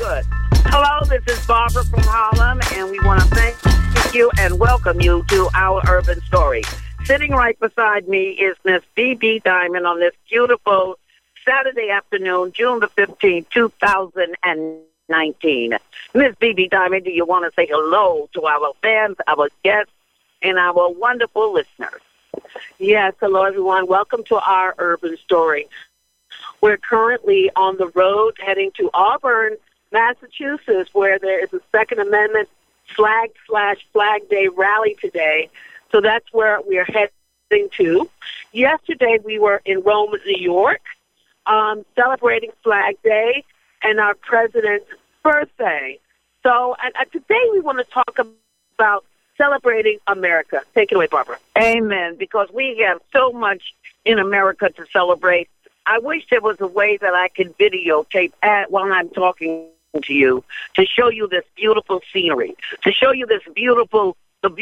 good. Hello, this is Barbara from Harlem, and we want to thank you and welcome you to our urban story. Sitting right beside me is Miss B.B. Diamond on this beautiful Saturday afternoon, June the 15th, 2019. Miss B.B. Diamond, do you want to say hello to our fans, our guests, and our wonderful listeners? Yes, hello, everyone. Welcome to our urban story. We're currently on the road heading to Auburn, Massachusetts, where there is a Second Amendment Flag Day rally today. So that's where we are heading to. Yesterday, we were in Rome, New York, celebrating Flag Day and our president's birthday. So and today we want to talk about celebrating America. Take it away, Barbara. Amen, because we have so much in America to celebrate. I wish there was a way that I could videotape while I'm talking to you to show you this beautiful scenery, to show you the beautiful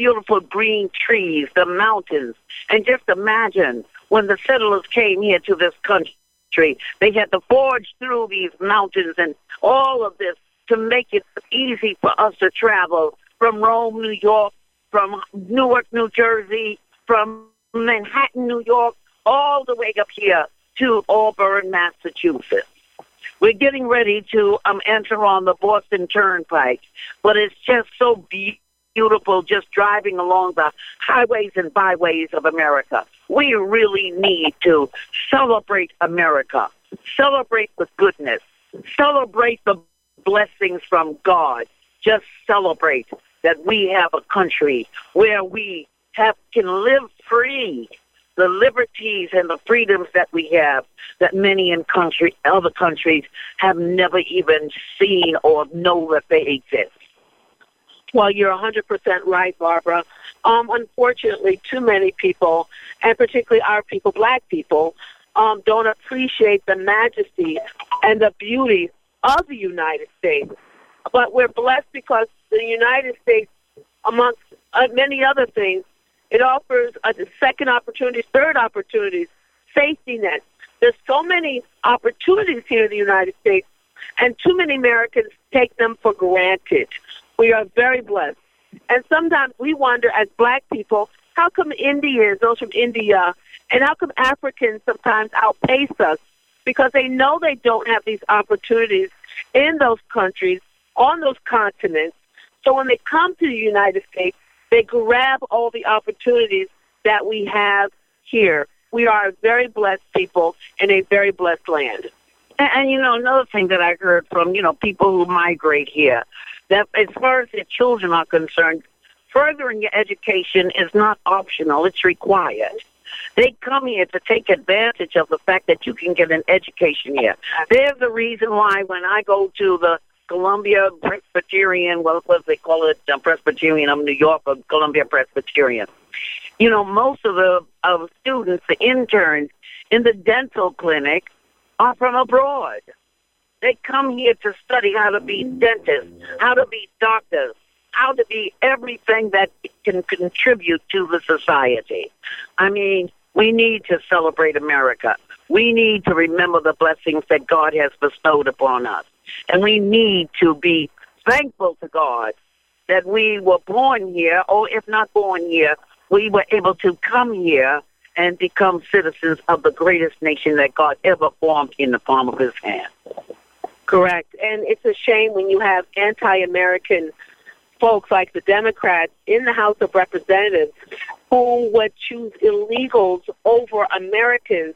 green trees, the mountains, and just imagine when the settlers came here to this country, they had to forge through these mountains and all of this to make it easy for us to travel from Rome, New York, from Newark, New Jersey, from Manhattan, New York, all the way up here to Auburn, Massachusetts. We're getting ready to enter on the Boston Turnpike, but it's just so beautiful just driving along the highways and byways of America. We really need to celebrate America, celebrate the goodness, celebrate the blessings from God. Just celebrate that we have a country where we can live free, the liberties and the freedoms that we have that many in other countries have never even seen or know that they exist. Well, you're 100% right, Barbara. Unfortunately, too many people, and particularly our people, black people, don't appreciate the majesty and the beauty of the United States. But we're blessed because the United States, amongst many other things, it offers second opportunities, third opportunities, safety nets. There's so many opportunities here in the United States, and too many Americans take them for granted. We are very blessed. And sometimes we wonder as black people, how come Indians, those from India, and how come Africans sometimes outpace us? Because they know they don't have these opportunities in those countries, on those continents. So when they come to the United States, they grab all the opportunities that we have here. We are a very blessed people in a very blessed land. And another thing that I heard from, people who migrate here, that as far as their children are concerned, furthering your education is not optional, it's required. They come here to take advantage of the fact that you can get an education here. They're the reason why when I go to the Columbia Presbyterian, what they call it, Presbyterian of New York, or Columbia Presbyterian. Most of the students, the interns in the dental clinic are from abroad. They come here to study how to be dentists, how to be doctors, how to be everything that can contribute to the society. I mean, we need to celebrate America. We need to remember the blessings that God has bestowed upon us. And we need to be thankful to God that we were born here, or if not born here, we were able to come here and become citizens of the greatest nation that God ever formed in the palm of his hand. Correct. And it's a shame when you have anti-American folks like the Democrats in the House of Representatives who would choose illegals over Americans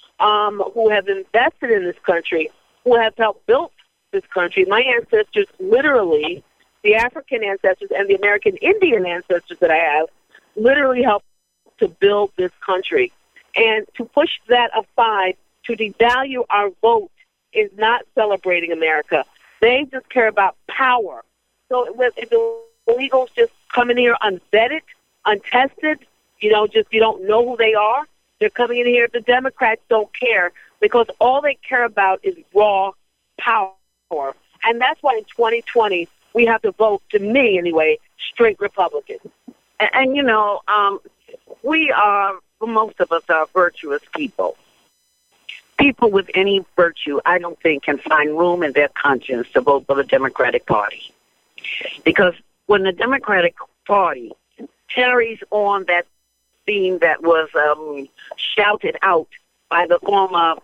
who have invested in this country, who have helped build this country. My ancestors, literally, the African ancestors and the American Indian ancestors that I have, literally helped to build this country. And to push that aside, to devalue our vote, is not celebrating America. They just care about power. So if the illegals just come in here unvetted, untested, just you don't know who they are, they're coming in here. The Democrats don't care because all they care about is raw power. And that's why in 2020 we have to vote, to me anyway, straight Republican. And we are, most of us are virtuous people. People with any virtue, I don't think, can find room in their conscience to vote for the Democratic Party. Because when the Democratic Party carries on that theme that was shouted out by the former,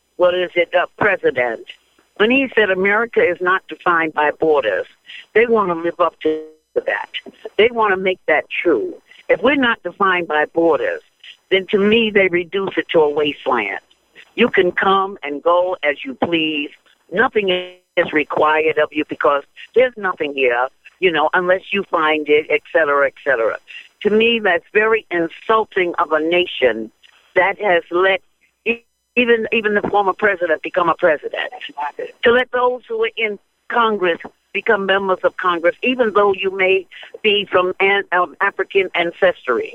president, when he said America is not defined by borders, they want to live up to that. They want to make that true. If we're not defined by borders, then to me they reduce it to a wasteland. You can come and go as you please. Nothing is required of you because there's nothing here, unless you find it, et cetera, et cetera. To me, that's very insulting of a nation that has let even the former president become a president. To let those who are in Congress become members of Congress, even though you may be from African ancestry.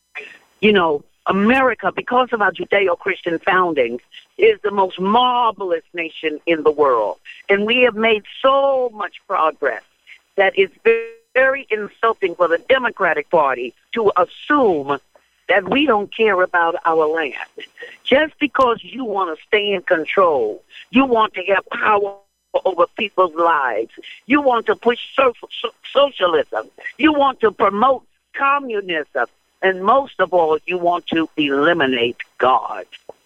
America, because of our Judeo-Christian foundings, is the most marvelous nation in the world. And we have made so much progress that it's very insulting for the Democratic Party to assume that we don't care about our land. Just because you want to stay in control, you want to have power over people's lives, you want to push socialism, you want to promote communism, and most of all, you want to eliminate God.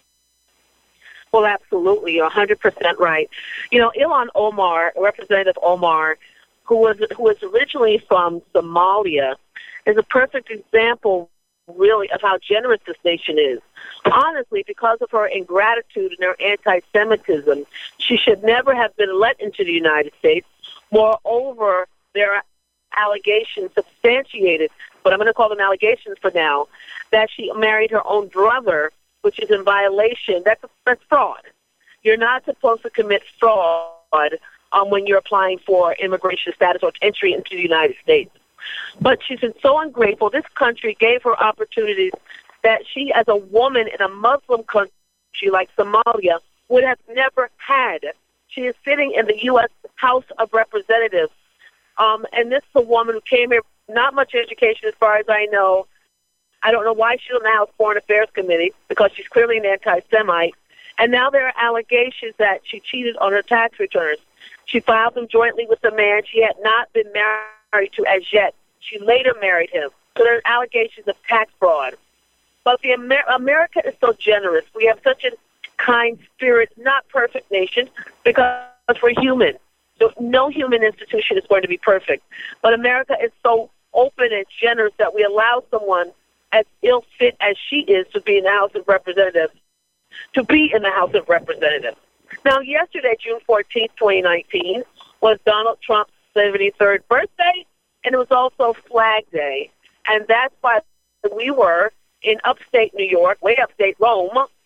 Well, absolutely. You're 100% right. Ilhan Omar, Representative Omar, who was originally from Somalia, is a perfect example, really, of how generous this nation is. Honestly, because of her ingratitude and her anti-Semitism, she should never have been let into the United States. Moreover, there are allegations substantiated, but I'm going to call them allegations for now, that she married her own brother, which is in violation. That's fraud. You're not supposed to commit fraud when you're applying for immigration status or entry into the United States. But she's been so ungrateful. This country gave her opportunities that she, as a woman in a Muslim country like Somalia, would have never had. She is sitting in the U.S. House of Representatives. And this is a woman who came here, not much education as far as I know. I don't know why she's on the House Foreign Affairs Committee, because she's clearly an anti-Semite. And now there are allegations that she cheated on her tax returns. She filed them jointly with the man she had not been married to as yet. She later married him. So there are allegations of tax fraud. But America is so generous. We have such a kind spirit, not perfect nation, because we're human. So no human institution is going to be perfect. But America is so open and generous that we allow someone as ill-fit as she is to be in the House of Representatives, to be in the House of Representatives. Now, yesterday, June 14th, 2019, was Donald Trump's 73rd birthday, and it was also Flag Day. And that's why we were in upstate New York, way upstate Rome,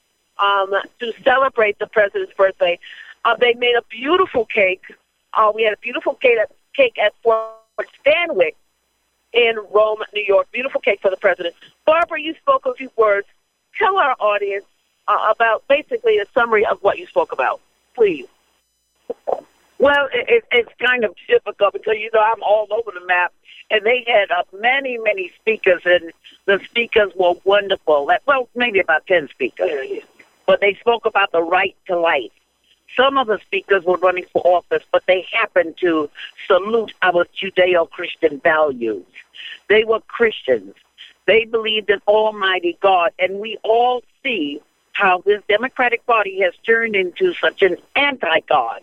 to celebrate the president's birthday. They made a beautiful cake. We had a beautiful cake at Fort Stanwyck in Rome, New York. Beautiful cake for the president. Barbara, you spoke a few words. Tell our audience about basically a summary of what you spoke about, please. Well, it's kind of difficult because, I'm all over the map. And they had many, many speakers, and the speakers were wonderful. Well, maybe about 10 speakers. But they spoke about the right to life. Some of the speakers were running for office, but they happened to salute our Judeo-Christian values. They were Christians. They believed in Almighty God, and we all see how this Democratic Party has turned into such an anti-God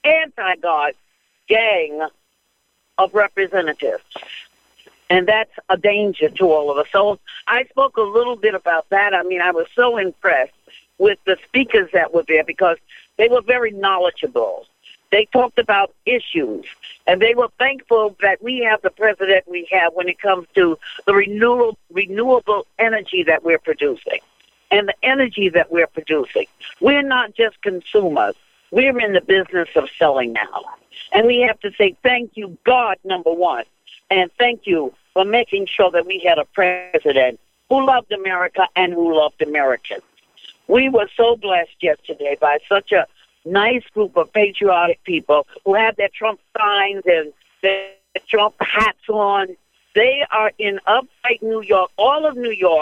gang of representatives. And that's a danger to all of us. So I spoke a little bit about that. I mean, I was so impressed with the speakers that were there because they were very knowledgeable. They talked about issues, and they were thankful that we have the president we have when it comes to the renewable energy that we're producing and the energy that we're producing. We're not just consumers. We're in the business of selling now. And we have to say thank you, God, number one, and thank you for making sure that we had a president who loved America and who loved Americans. We were so blessed yesterday by such a nice group of patriotic people who had their Trump signs and their Trump hats on. They are in upstate New York, all of New York,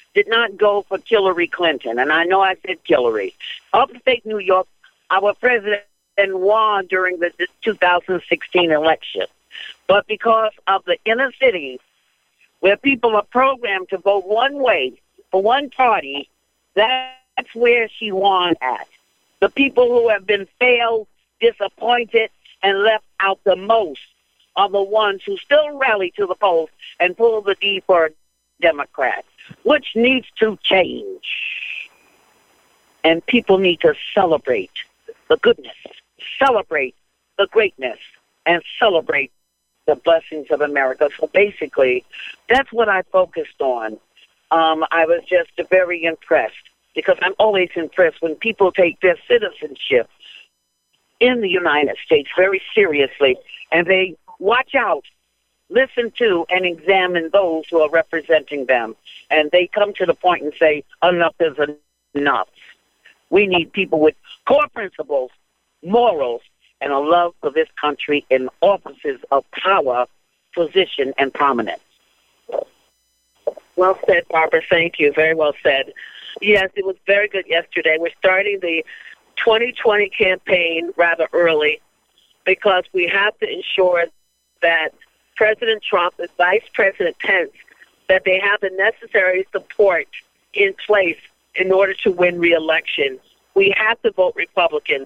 did not go for Hillary Clinton, and I know I said Hillary. Upstate New York, our president won during the 2016 election. But because of the inner cities, where people are programmed to vote one way for one party, that's where she won at. The people who have been failed, disappointed, and left out the most are the ones who still rally to the polls and pull the D for a Democrat, which needs to change. And people need to celebrate the goodness, celebrate the greatness, and celebrate the blessings of America. So basically, that's what I focused on. I was just very impressed, because I'm always impressed when people take their citizenship in the United States very seriously, and they watch out, listen to, and examine those who are representing them. And they come to the point and say, enough is enough. We need people with core principles, morals, and a love for this country in offices of power, position, and prominence. Well said, Barbara. Thank you. Very well said. Yes, it was very good yesterday. We're starting the 2020 campaign rather early because we have to ensure that President Trump and Vice President Pence, that they have the necessary support in place in order to win re-election. We have to vote Republican.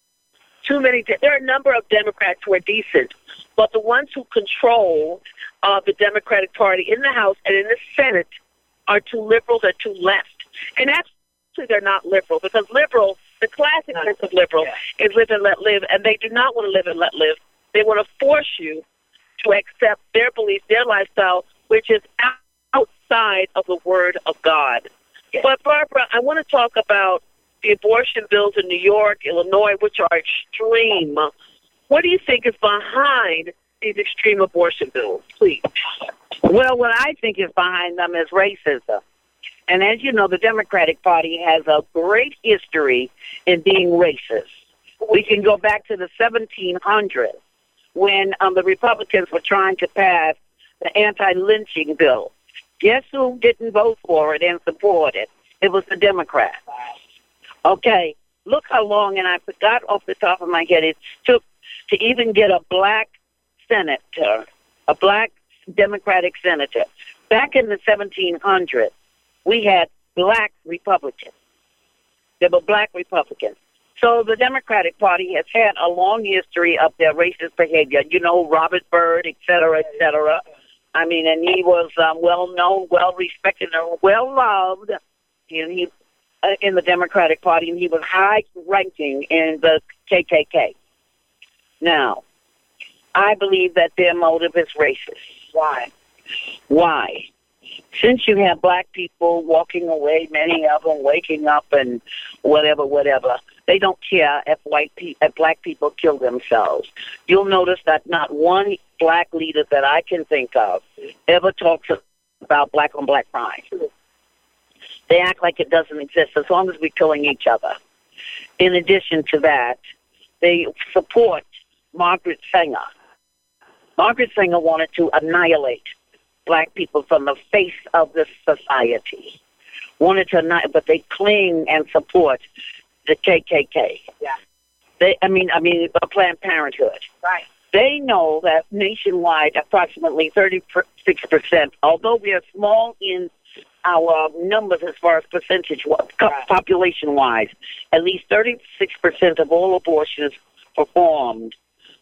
There are a number of Democrats who are decent, but the ones who control the Democratic Party in the House and in the Senate are too liberal, they're too left. And actually they're not liberal, because liberal, the classic sense of liberal is live and let live, and they do not want to live and let live. They want to force you to accept their beliefs, their lifestyle, which is outside of the Word of God. Yes. But, Barbara, I want to talk about the abortion bills in New York, Illinois, which are extreme. What do you think is behind these extreme abortion bills, please? Well, what I think is behind them is racism. And as you know, the Democratic Party has a great history in being racist. We can go back to the 1700s when the Republicans were trying to pass the anti-lynching bill. Guess who didn't vote for it and support it? It was the Democrats. Okay, look how long, and I forgot off the top of my head, it took to even get a black senator, a black Democratic senator. Back in the 1700s, we had black Republicans. There were black Republicans. So the Democratic Party has had a long history of their racist behavior. You know, Robert Byrd, et cetera, et cetera. I mean, and he was well-known, well-respected, and well-loved in the Democratic Party, and he was high-ranking in the KKK. Now, I believe that their motive is racist. Why? Since you have black people walking away, many of them waking up and whatever, they don't care if black people kill themselves. You'll notice that not one black leader that I can think of ever talks about black-on-black crime. They act like it doesn't exist as long as we're killing each other. In addition to that, they support Margaret Sanger. Margaret Sanger wanted to annihilate black people from the face of this society. But they cling and support the KKK. Yeah. Planned Parenthood. Right. They know that nationwide, approximately 36%, although we are small in our numbers as far as percentage, population-wise, at least 36% of all abortions performed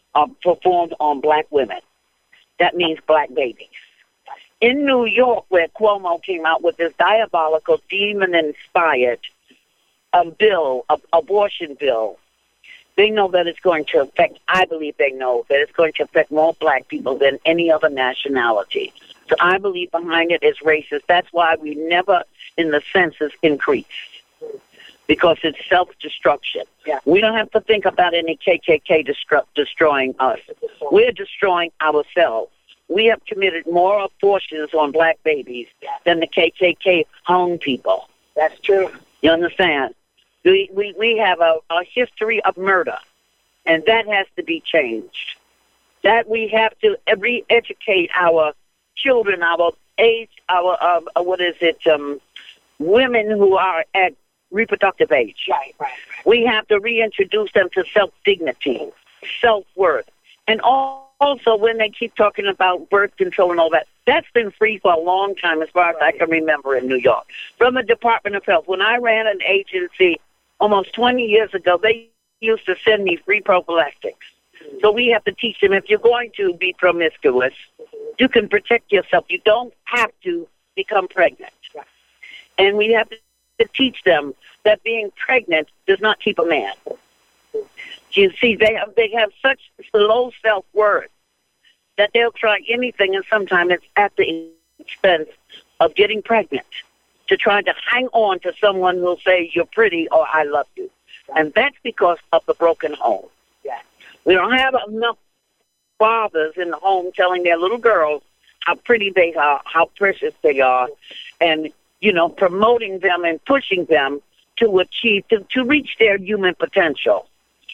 on black women. That means black babies. In New York, where Cuomo came out with this diabolical, demon-inspired abortion bill, they know that it's going to affect, I believe they know that it's going to affect more black people than any other nationality. So I believe behind it is racist. That's why we never, in the census, increase. Because it's self-destruction. Yeah. We don't have to think about any KKK destroying us. We're destroying ourselves. We have committed more abortions on black babies than the KKK hung people. That's true. You understand? We have a history of murder, and that has to be changed. That we have to re-educate our children, women who are at reproductive age. Right. We have to reintroduce them to self-dignity, self-worth. And also, when they keep talking about birth control and all that, that's been free for a long time, as far as I can remember in New York. From the Department of Health, when I ran an agency almost 20 years ago, they used to send me free prophylactics. So we have to teach them, if you're going to be promiscuous, you can protect yourself. You don't have to become pregnant. And we have to teach them that being pregnant does not keep a man. You see, they have such low self-worth that they'll try anything, and sometimes it's at the expense of getting pregnant, to try to hang on to someone who'll say, you're pretty or I love you. And that's because of the broken home. We don't have enough fathers in the home telling their little girls how pretty they are, how precious they are, and, promoting them and pushing them to achieve, to reach their human potential.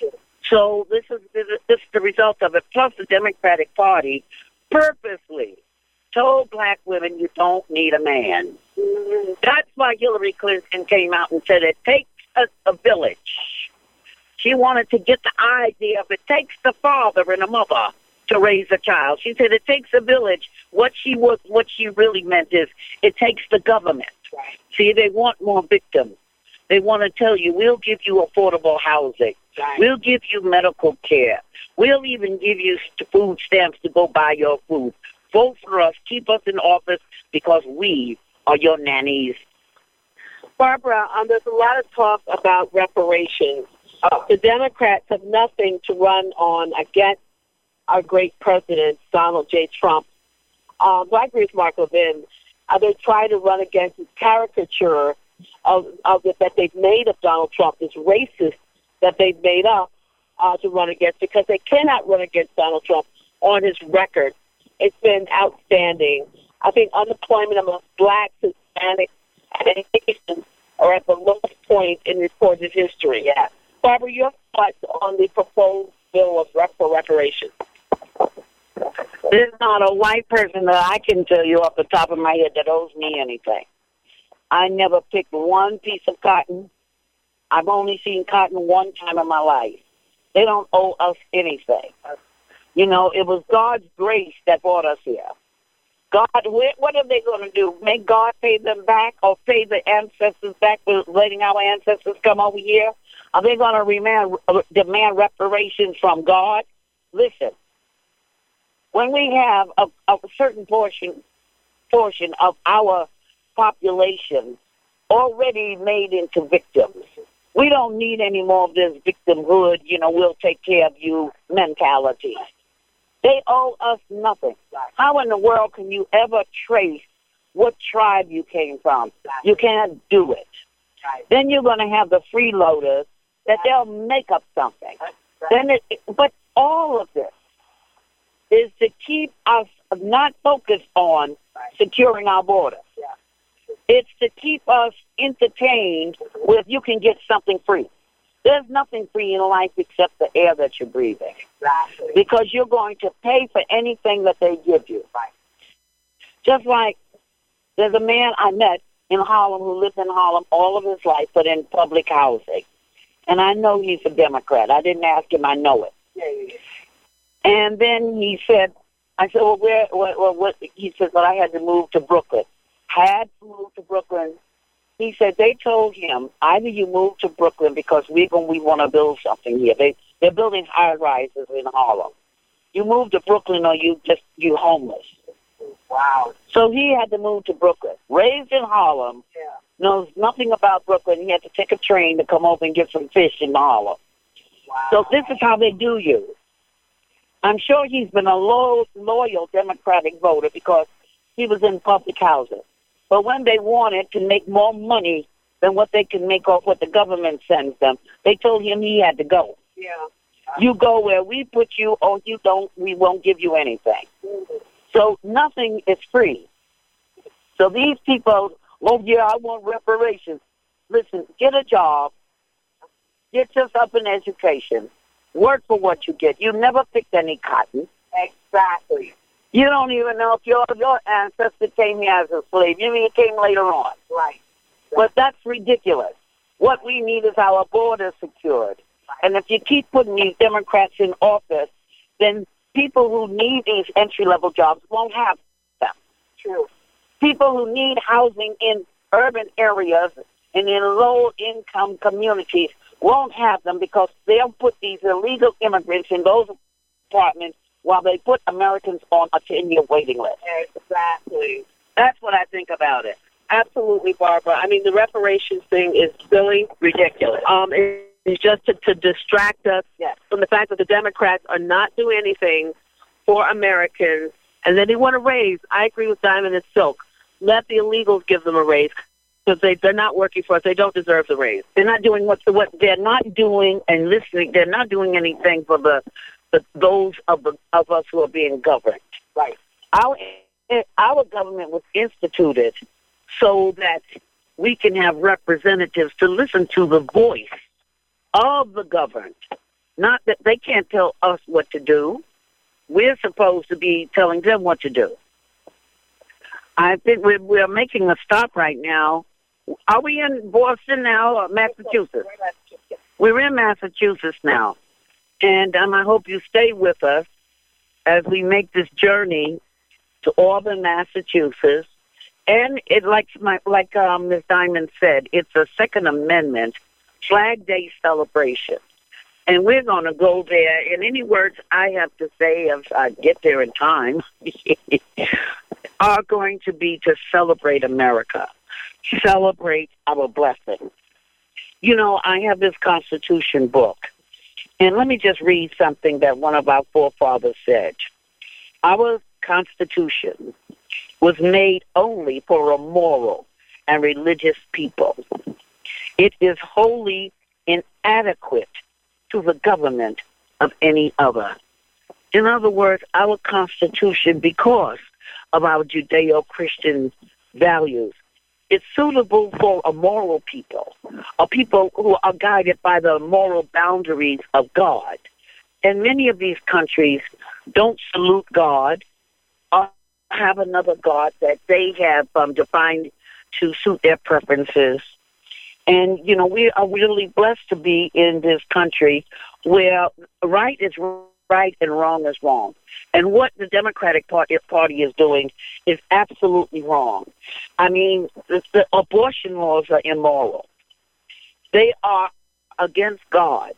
So this is the result of it. Plus, the Democratic Party purposely told black women you don't need a man. That's why Hillary Clinton came out and said it takes a village. She wanted to get the idea of it takes the father and a mother to raise a child. She said it takes a village. What she really meant is it takes the government. Right. See, they want more victims. They want to tell you, we'll give you affordable housing. Right. We'll give you medical care. We'll even give you food stamps to go buy your food. Vote for us. Keep us in office because we are your nannies. Barbara, there's a lot of talk about reparations. The Democrats have nothing to run on against our great president, Donald J. Trump. I agree with Mark Levin. They try to run against his caricature of that they've made of Donald Trump, this racist that they've made up to run against, because they cannot run against Donald Trump on his record. It's been outstanding. I think unemployment among blacks, Hispanics, and Asians are at the lowest point in recorded history. Yeah. Barbara, your thoughts on the proposed bill for reparations? There's not a white person that I can tell you off the top of my head that owes me anything. I never picked one piece of cotton. I've only seen cotton one time in my life. They don't owe us anything. It was God's grace that brought us here. God, what are they going to do? Make God pay them back or pay the ancestors back for letting our ancestors come over here? Are they going to demand reparations from God? Listen, when we have a certain portion of our population already made into victims, we don't need any more of this victimhood, we'll take care of you mentality. They owe us nothing. How in the world can you ever trace what tribe you came from? You can't do it. Then you're going to have the freeloaders that they'll make up something. But all of this is to keep us not focused on securing our border. It's to keep us entertained with you can get something free. There's nothing free in life except the air that you're breathing. Because you're going to pay for anything that they give you. Just like there's a man I met in Harlem who lived in Harlem all of his life, but in public housing. And I know he's a Democrat. I didn't ask him. I know it. And then he said, I said, well, what? He said, well, I had to move to Brooklyn. Had to move to Brooklyn. He said they told him, either you move to Brooklyn because we want to build something here. They're building high-rises in Harlem. You move to Brooklyn or you homeless. Wow. So he had to move to Brooklyn. Raised in Harlem, knows nothing about Brooklyn. He had to take a train to come over and get some fish in Harlem. Wow. So this is how they do you. I'm sure he's been a loyal Democratic voter because he was in public housing. But when they wanted to make more money than what they can make off what the government sends them, they told him he had to go. Yeah. You go where we put you, or you don't, we won't give you anything. Mm-hmm. So nothing is free. So these people, oh, yeah, I want reparations. Listen, get a job. Get yourself an education. Work for what you get. You never picked any cotton. Exactly. You don't even know if your ancestor came here as a slave. You mean it came later on. Right. But that's ridiculous. What we need is our borders secured. And if you keep putting these Democrats in office, then people who need these entry-level jobs won't have them. True. People who need housing in urban areas and in low-income communities won't have them because they'll put these illegal immigrants in those apartments while they put Americans on a 10-year waiting list. Exactly. That's what I think about it. Absolutely, Barbara. I mean, the reparations thing is silly. Ridiculous. It's just to distract us from the fact that the Democrats are not doing anything for Americans, and then they want to raise. I agree with Diamond and Silk. Let the illegals give them a raise because they're not working for us. They don't deserve the raise. They're not doing what they're not doing and listening. They're not doing anything for those of us who are being governed. Right. Our government was instituted so that we can have representatives to listen to the voice of the governed. Not that they can't tell us what to do. We're supposed to be telling them what to do. I think we're making a stop right now. Are we in Boston now or Massachusetts? We're in Massachusetts now. And I hope you stay with us as we make this journey to Auburn, Massachusetts. And it like Ms. Diamond said, it's a Second Amendment Flag Day celebration. And we're going to go there. And any words I have to say, if I get there in time, are going to be to celebrate America, celebrate our blessings. You know, I have this Constitution book. And let me just read something that one of our forefathers said. Our Constitution was made only for a moral and religious people. It is wholly inadequate to the government of any other. In other words, our Constitution, because of our Judeo-Christian values, it's suitable for a moral people, a people who are guided by the moral boundaries of God. And many of these countries don't salute God or have another God that they have defined to suit their preferences. And, you know, we are really blessed to be in this country where right is right and wrong is wrong. And what the Democratic Party is doing is absolutely wrong. I mean, the abortion laws are immoral. They are against God.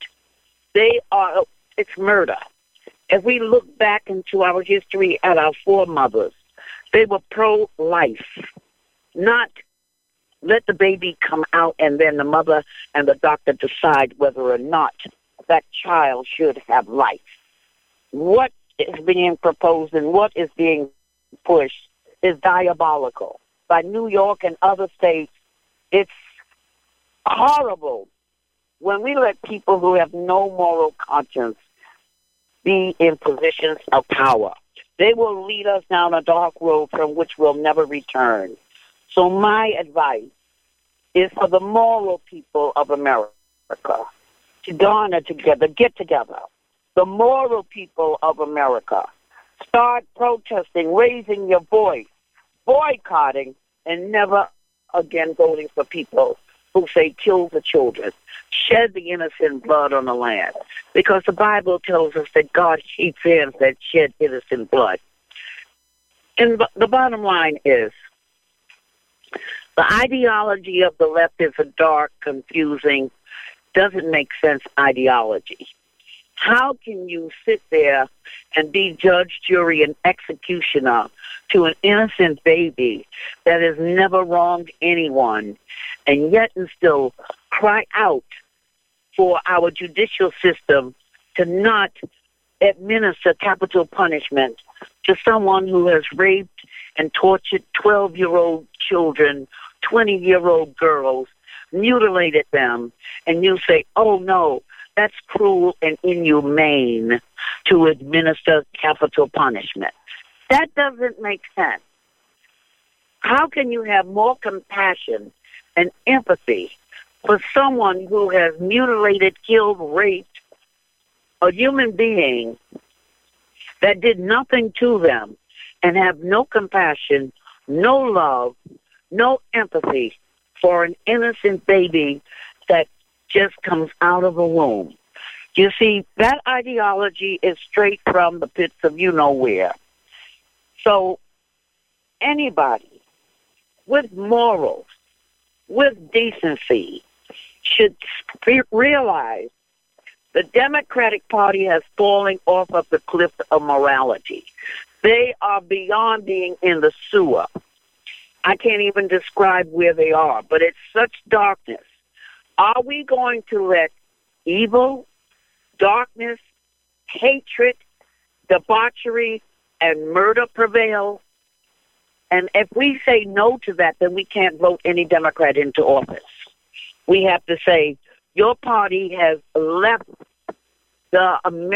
It's murder. If we look back into our history at our foremothers, they were pro-life, not let the baby come out and then the mother and the doctor decide whether or not that child should have life. What is being proposed and what is being pushed is diabolical. By New York and other states, it's horrible when we let people who have no moral conscience be in positions of power. They will lead us down a dark road from which we'll never return. So my advice is for the moral people of America to garner together, get together. The moral people of America, start protesting, raising your voice, boycotting, and never again voting for people who say kill the children, shed the innocent blood on the land. Because the Bible tells us that God hates hands that shed innocent blood. And the bottom line is, the ideology of the left is a dark, confusing, doesn't make sense ideology. How can you sit there and be judge, jury, and executioner to an innocent baby that has never wronged anyone, and yet and still cry out for our judicial system to not administer capital punishment to someone who has raped and tortured 12-year-old children, 20-year-old girls, mutilated them, and you say, oh, no, that's cruel and inhumane to administer capital punishment. That doesn't make sense. How can you have more compassion and empathy for someone who has mutilated, killed, raped a human being that did nothing to them, and have no compassion, no love, no empathy for an innocent baby that just comes out of a womb. You see, that ideology is straight from the pits of you-know-where. So anybody with morals, with decency, should realize the Democratic Party has fallen off of the cliff of morality. They are beyond being in the sewer. I can't even describe where they are, but it's such darkness. Are we going to let evil, darkness, hatred, debauchery, and murder prevail? And if we say no to that, then we can't vote any Democrat into office. We have to say, your party has left the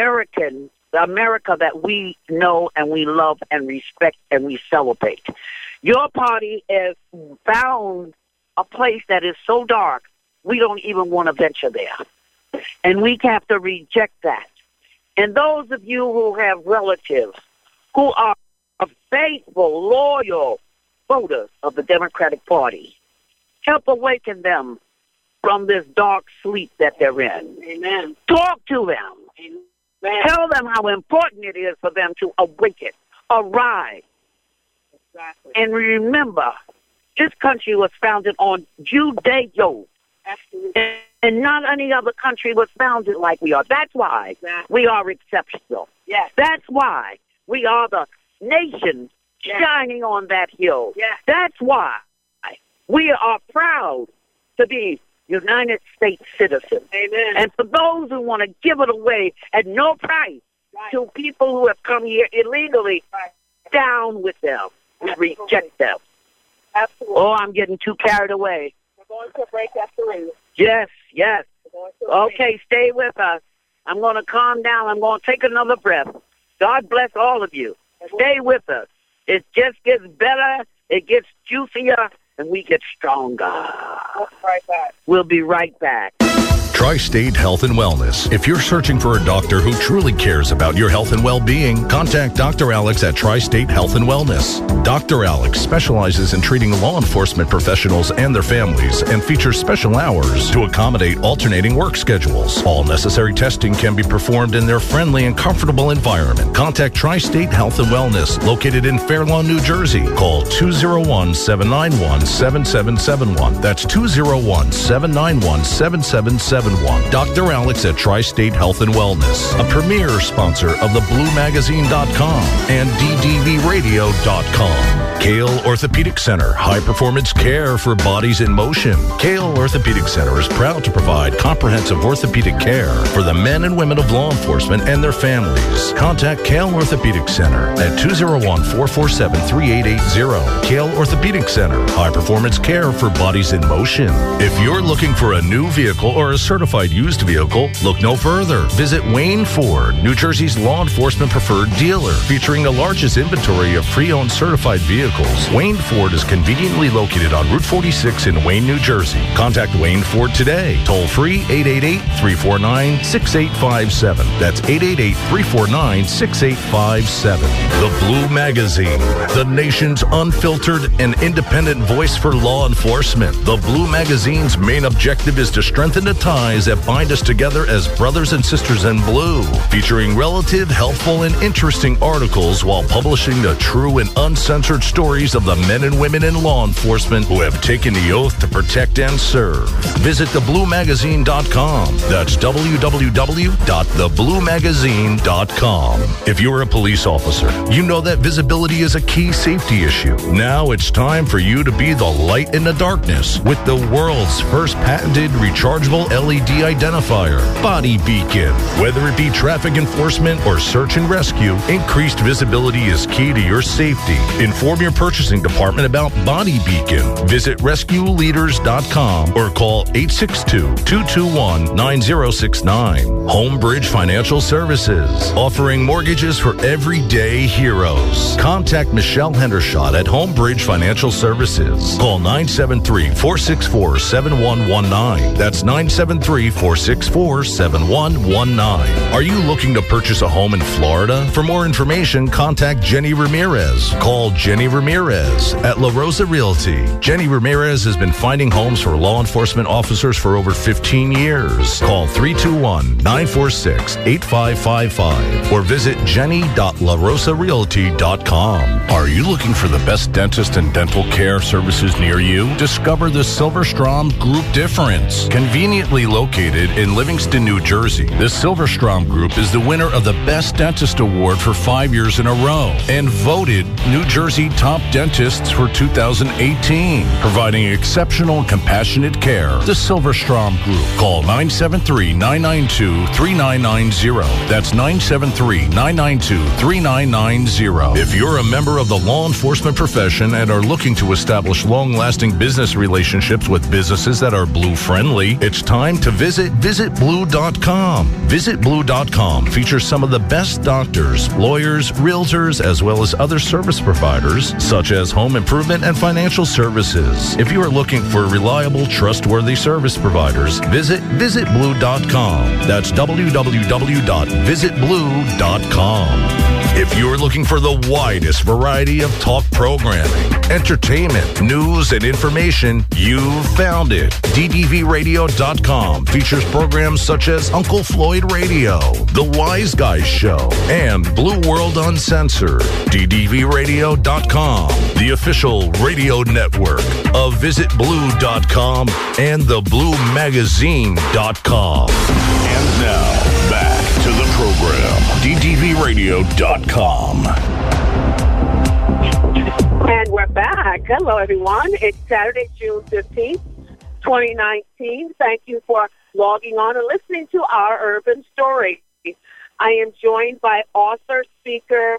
America that we know and we love and respect and we celebrate. Your party has found a place that is so dark, we don't even want to venture there. And we have to reject that. And those of you who have relatives who are faithful, loyal voters of the Democratic Party, help awaken them from this dark sleep that they're in. Amen. Talk to them. Amen. Tell them how important it is for them to awaken, arise. Exactly. And remember, this country was founded on Judeo. Absolutely. And not any other country was founded like we are. That's why we are exceptional. Yes. That's why we are the nation shining on that hill. Yes. That's why we are proud to be United States citizens. Amen. And for those who want to give it away at no price to people who have come here illegally, down with them. We reject them. Absolutely. Oh, I'm getting too carried away. We're going to break after this. Yes, yes. Okay, stay with us. I'm going to calm down. I'm going to take another breath. God bless all of you. Stay with us. It just gets better. It gets juicier. And we get stronger. Right back. We'll be right back. Tri-State Health and Wellness. If you're searching for a doctor who truly cares about your health and well-being, contact Dr. Alex at Tri-State Health and Wellness. Dr. Alex specializes in treating law enforcement professionals and their families and features special hours to accommodate alternating work schedules. All necessary testing can be performed in their friendly and comfortable environment. Contact Tri-State Health and Wellness, located in Fair Lawn, New Jersey. Call 201-791-7771. That's 201-791-7771. Dr. Alex at Tri-State Health and Wellness, a premier sponsor of thebluemagazine.com and ddvradio.com. Kale Orthopedic Center, high-performance care for bodies in motion. Kale Orthopedic Center is proud to provide comprehensive orthopedic care for the men and women of law enforcement and their families. Contact Kale Orthopedic Center at 201-447-3880. Kale Orthopedic Center, high-performance care for bodies in motion. If you're looking for a new vehicle or a certified used vehicle, look no further. Visit Wayne Ford, New Jersey's law enforcement preferred dealer, featuring the largest inventory of pre-owned certified vehicles. Wayne Ford is conveniently located on Route 46 in Wayne, New Jersey. Contact Wayne Ford today. Toll free 888-349-6857. That's 888-349-6857. The Blue Magazine, the nation's unfiltered and independent voice for law enforcement. The Blue Magazine's main objective is to strengthen the ties that bind us together as brothers and sisters in blue, featuring relative, helpful, and interesting articles while publishing the true and uncensored stories of the men and women in law enforcement who have taken the oath to protect and serve. Visit thebluemagazine.com. That's www.thebluemagazine.com. If you're a police officer, you know that visibility is a key safety issue. Now it's time for you to be the light in the darkness with the world's first patented rechargeable LED identifier, Body Beacon. Whether it be traffic enforcement or search and rescue, increased visibility is key to your safety. Inform your purchasing department about Body Beacon. Visit rescueleaders.com or call 862-221-9069. Homebridge Financial Services, offering mortgages for everyday heroes. Contact Michelle Hendershot at Homebridge Financial Services. Call 973-464-7119. That's 973 973-464-7119. Are you looking to purchase a home in Florida? For more information, contact Jenny Ramirez. Call Jenny Ramirez at La Rosa Realty. Jenny Ramirez has been finding homes for law enforcement officers for over 15 years. Call 321-946-8555 or visit jenny.larosarealty.com. Are you looking for the best dentist and dental care services near you? Discover the Silverstrom Group Difference. Conveniently located in Livingston, New Jersey, the Silverstrom Group is the winner of the Best Dentist Award for 5 years in a row and voted New Jersey Top Dentists for 2018, providing exceptional and compassionate care. The Silverstrom Group. Call 973-992-3990. That's 973-992-3990. If you're a member of the law enforcement profession and are looking to establish long-lasting business relationships with businesses that are Blue-friendly, it's time to visit visitblue.com. Visitblue.com features some of the best doctors, lawyers, realtors, as well as other service providers, such as home improvement and financial services. If you are looking for reliable, trustworthy service providers, visit visitblue.com. That's www.visitblue.com. If you're looking for the widest variety of talk programming, entertainment, news, and information, you've found it. DDVRadio.com features programs such as Uncle Floyd Radio, The Wise Guys Show, and Blue World Uncensored. DDVRadio.com, the official radio network of VisitBlue.com and TheBlueMagazine.com. And now, back to the program. DDVRadio.com. And we're back. Hello, everyone. It's Saturday, June 15th, 2019. Thank you for logging on and listening to Our Urban Story. I am joined by author, speaker,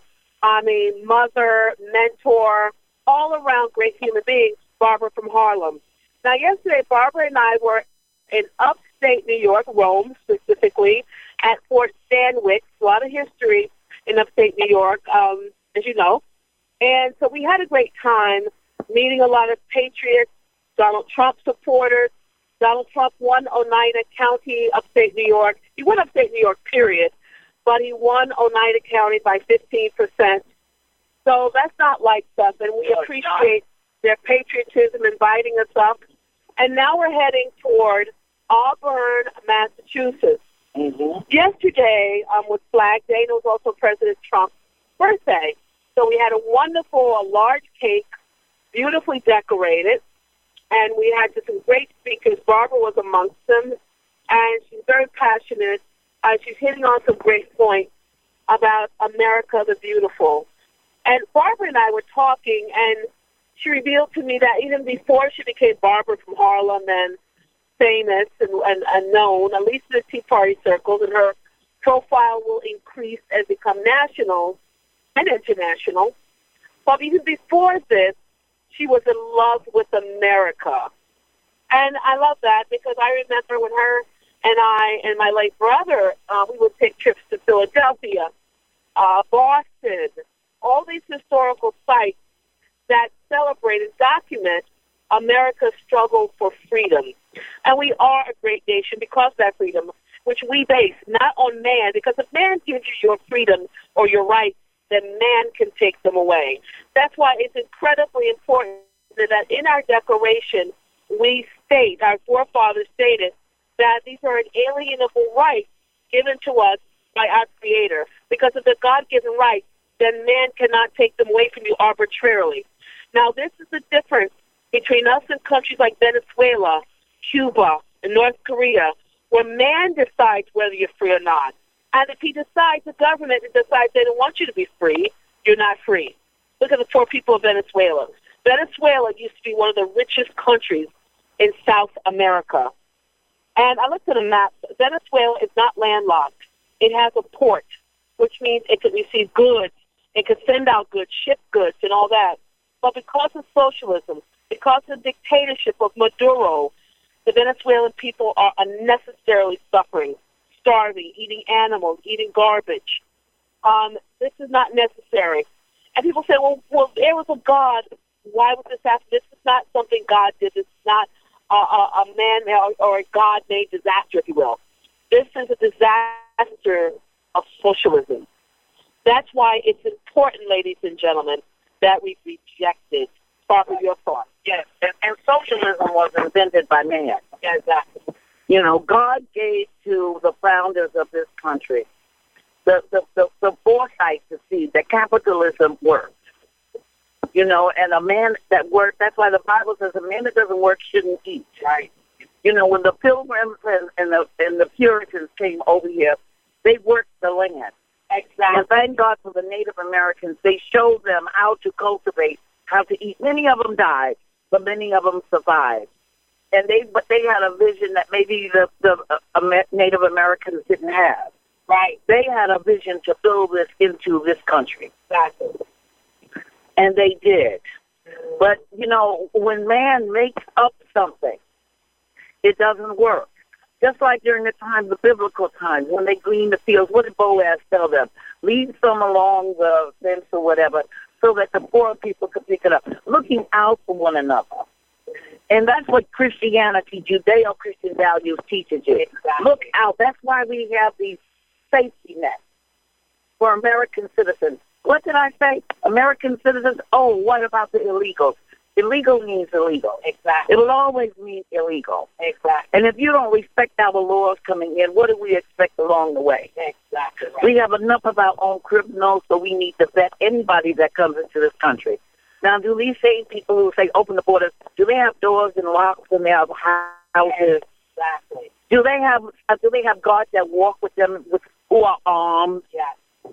mother, mentor, all-around great human being, Barbara from Harlem. Now, yesterday, Barbara and I were in upstate New York, Rome specifically, at Fort Stanwix. A lot of history in upstate New York, as you know. And so we had a great time meeting a lot of patriots, Donald Trump supporters. Donald Trump won Oneida County, upstate New York. He won upstate New York, period. But he won Oneida County by 15%. So that's not like stuff, and we appreciate their patriotism inviting us up. And now we're heading toward Auburn, Massachusetts. Mm-hmm. Yesterday was Flag Day, and it was also President Trump's birthday. So we had a large cake, beautifully decorated, and we had just some great speakers. Barbara was amongst them, and she's very passionate. She's hitting on some great points about America the Beautiful. And Barbara and I were talking, and she revealed to me that even before she became Barbara from Harlem and famous and known, at least in the Tea Party circles, and her profile will increase and become national and international. But even before this, she was in love with America. And I love that because I remember when her and I and my late brother, we would take trips to Philadelphia, Boston, all these historical sites that celebrate and document America's struggle for freedom. And we are a great nation because of that freedom, which we base not on man, because if man gives you your freedom or your rights, then man can take them away. That's why it's incredibly important that in our Declaration, we state, our forefathers stated, that these are inalienable rights given to us by our Creator. Because of the God-given rights, then man cannot take them away from you arbitrarily. Now, this is the difference between us and countries like Venezuela, Cuba, and North Korea, where man decides whether you're free or not. And if he decides, the government decides they don't want you to be free, you're not free. Look at the poor people of Venezuela. Venezuela used to be one of the richest countries in South America. And I looked at a map. Venezuela is not landlocked. It has a port, which means it could receive goods. It could send out goods, ship goods, and all that. But because of socialism, because of the dictatorship of Maduro, the Venezuelan people are unnecessarily suffering, starving, eating animals, eating garbage. This is not necessary. And people say, well, there was a God. Why would this happen? This is not something God did. This is not a man or a God-made disaster, if you will. This is a disaster of socialism. That's why it's important, ladies and gentlemen, that we reject it. Barbara, your thoughts. Yes, and socialism was invented by man. Yeah, exactly. You know, God gave to the founders of this country the foresight to see that capitalism works. You know, and a man that works, that's why the Bible says a man that doesn't work shouldn't eat. Right. You know, when the Pilgrims and the Puritans came over here, they worked the land. Exactly. And thank God for the Native Americans. They showed them how to cultivate, how to eat. Many of them died, but many of them survived. And they had a vision that maybe the Native Americans didn't have. Right. They had a vision to build this into this country. Exactly. And they did. But, you know, when man makes up something, it doesn't work. Just like during the biblical times, when they gleaned the fields, what did Boaz tell them? Leave some along the fence or whatever, so that the poor people could pick it up. Looking out for one another. And that's what Christianity, Judeo-Christian values teaches you. Exactly. Look out. That's why we have these safety nets for American citizens. What did I say? American citizens? Oh, what about the illegals? Illegal means illegal. Exactly. It will always mean illegal. Exactly. And if you don't respect our laws coming in, what do we expect along the way? Exactly. Right. We have enough of our own criminals, so we need to vet anybody that comes into this country. Now, do these same people who say open the borders, do they have doors and locks in their houses? Exactly. Do they have guards that walk with them who are armed? Yes.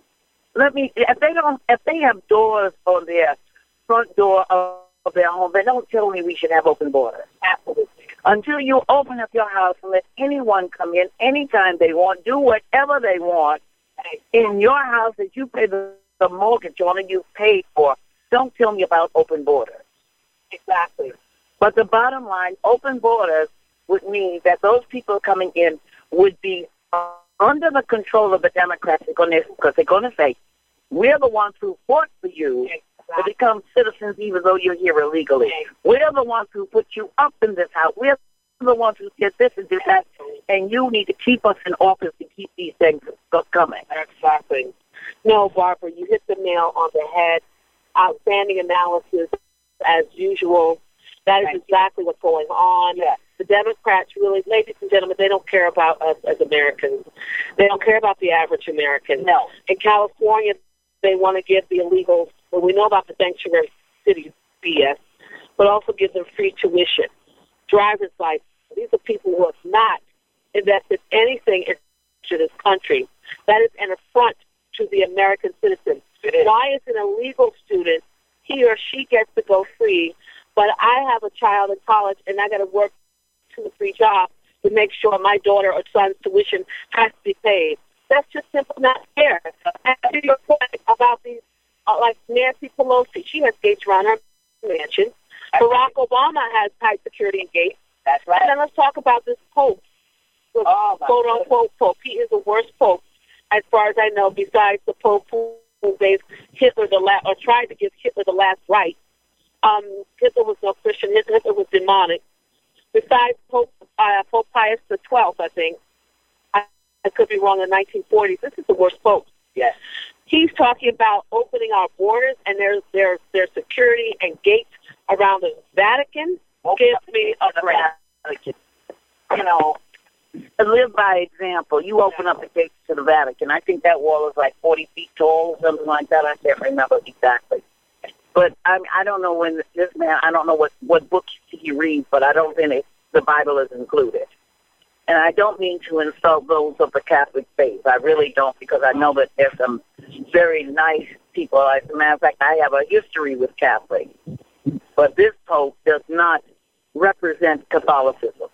If they have doors on their front door of their home, then don't tell me we should have open borders. Absolutely. Until you open up your house and let anyone come in anytime they want, do whatever they want in your house that you pay the mortgage on and you paid for. Don't tell me about open borders. Exactly. But the bottom line, open borders would mean that those people coming in would be under the control of the Democrats, because they're going to say, we're the ones who fought for you to become citizens even though you're here illegally. We're the ones who put you up in this house. We're the ones who did this and did that, and you need to keep us in office to keep these things coming. Exactly. No, Barbara, you hit the nail on the head. Outstanding analysis, as usual. That is exactly what's going on. Yes. The Democrats really, ladies and gentlemen, they don't care about us as Americans. They don't care about the average American. No. In California, they want to give the illegals, well, we know about the sanctuary city BS, but also give them free tuition, driver's license. These are people who have not invested anything into this country. That is an affront to the American citizen. Why is an illegal student, he or she gets to go free, but I have a child in college and I got to work 2 or 3 jobs to make sure my daughter or son's tuition has to be paid? That's just simply not fair. And to your point about these, like Nancy Pelosi, she has gates around her mansion. Barack Obama has high security and gates. That's right. And then let's talk about this Pope, quote-unquote Pope. He is the worst Pope, as far as I know, besides the Pope who gave Hitler or tried to give Hitler the last right. Hitler was no Christian. Hitler was demonic. Besides Pope Pius XII, I think, I could be wrong, in the 1940s, this is the worst Pope. Yes. He's talking about opening our borders, and there's security and gates around the Vatican. Gives me a Vatican. You know, live by example. You open up the gates to the Vatican. I think that wall is like 40 feet tall or something like that. I can't remember exactly. But I don't know when this man, I don't know what books he reads, but I don't think the Bible is included. And I don't mean to insult those of the Catholic faith. I really don't, because I know that there's some very nice people. As a matter of fact, I have a history with Catholics. But this Pope does not represent Catholicism.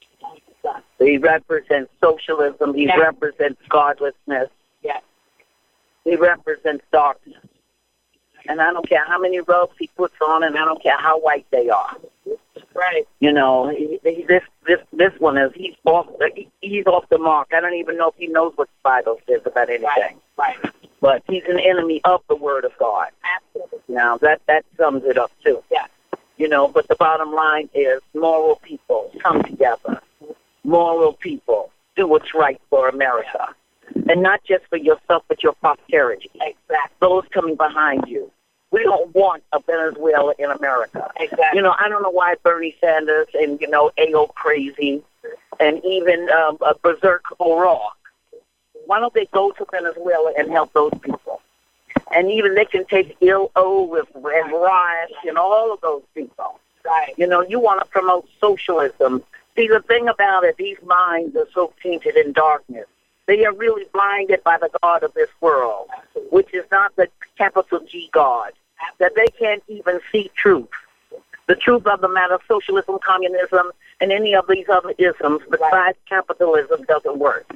He represents socialism. He represents godlessness. Yes. He represents darkness. And I don't care how many robes he puts on, and I don't care how white they are. Right. You know, this one is he's off the mark. I don't even know if he knows what the Bible says about anything. Right. But he's an enemy of the Word of God. Absolutely. Now that sums it up too. Yeah. But the bottom line is moral people come together. Moral people do what's right for America. And not just for yourself, but your posterity. Exactly. Those coming behind you. We don't want a Venezuela in America. Exactly. I don't know why Bernie Sanders and, A.O. Crazy and even Berserk O'Rourke, why don't they go to Venezuela and help those people? And even they can take Ill-O with and Rice and all of those people. Right. You want to promote socialism. See, the thing about it, these minds are so tainted in darkness. They are really blinded by the God of this world, which is not the capital G God, that they can't even see truth. The truth of the matter, socialism, communism, and any of these other isms besides capitalism doesn't work.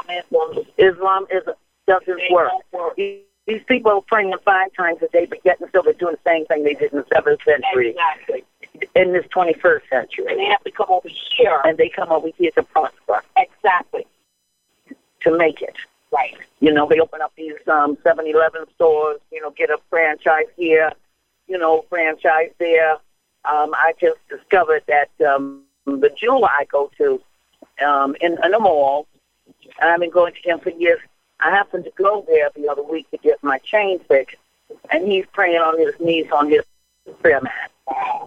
Islam doesn't work. These people are praying 5 times a day, but yet and still they're doing the same thing they did in the 7th century. Exactly. In this 21st century. And they have to come over here. And they come over here to prosper. Exactly. To make it. Right. They open up these 7-Eleven stores, get a franchise here, franchise there. I just discovered that the jeweler I go to in a mall, and I've been going to him for years, I happened to go there the other week to get my chain fixed, and he's praying on his knees on his prayer mat. Wow.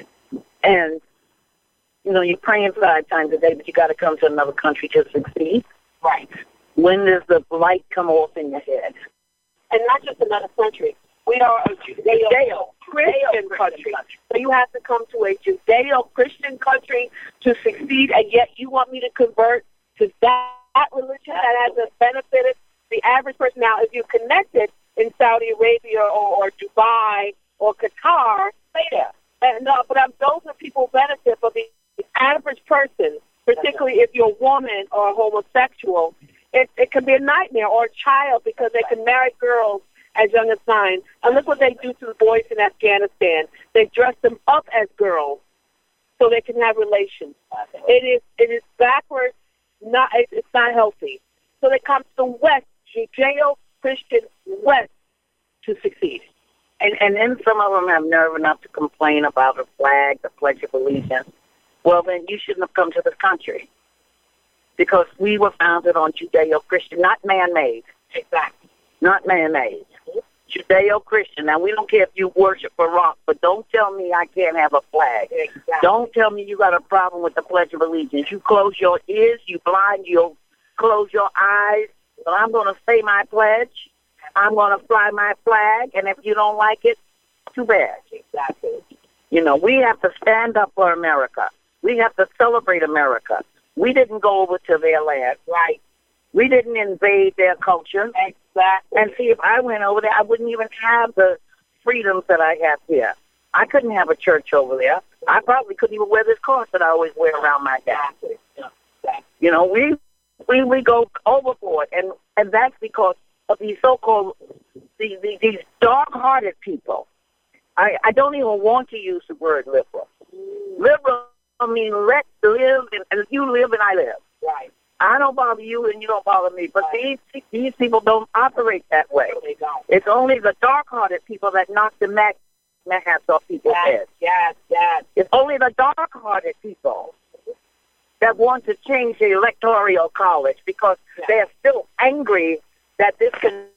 And, you're praying 5 times a day, but you got to come to another country to succeed. Right. When does the light come off in your head? And not just another country. We are a Judeo-Christian country. So you have to come to a Judeo-Christian country to succeed, and yet you want me to convert to that religion that has benefited the average person. Now, if you're connected in Saudi Arabia or Dubai or Qatar, stay there. But those are people who benefit, but the average person, particularly if you're a woman or a homosexual, it can be a nightmare, or a child, because they can marry girls as young as 9. And look what they do to the boys in Afghanistan. They dress them up as girls so they can have relations. It is backwards. It's not healthy. So they come to the West, Judeo-Christian West, to succeed. And then some of them have nerve enough to complain about a flag, the Pledge of Allegiance. Well, then you shouldn't have come to this country, because we were founded on Judeo-Christian, not man-made. Exactly. Not man-made. Judeo-Christian. Now, we don't care if you worship a rock, but don't tell me I can't have a flag. Exactly. Don't tell me you got a problem with the Pledge of Allegiance. You close your ears, you blind, you close your eyes, but I'm going to say my pledge. I'm going to fly my flag, and if you don't like it, too bad. Exactly. We have to stand up for America. We have to celebrate America. We didn't go over to their land. Right. We didn't invade their culture. Exactly. And see, if I went over there, I wouldn't even have the freedoms that I have here. I couldn't have a church over there. I probably couldn't even wear this cross that I always wear around my neck. Exactly. We go overboard, and that's because of these so-called these dark-hearted people. I don't even want to use the word liberal. Liberal, I mean, let's live, and you live and I live. Right. I don't bother you and you don't bother me, but these people don't operate that way. They don't. It's only the dark-hearted people that knock the hats off people's heads. Yes. It's only the dark-hearted people that want to change the electoral college because they're still angry that this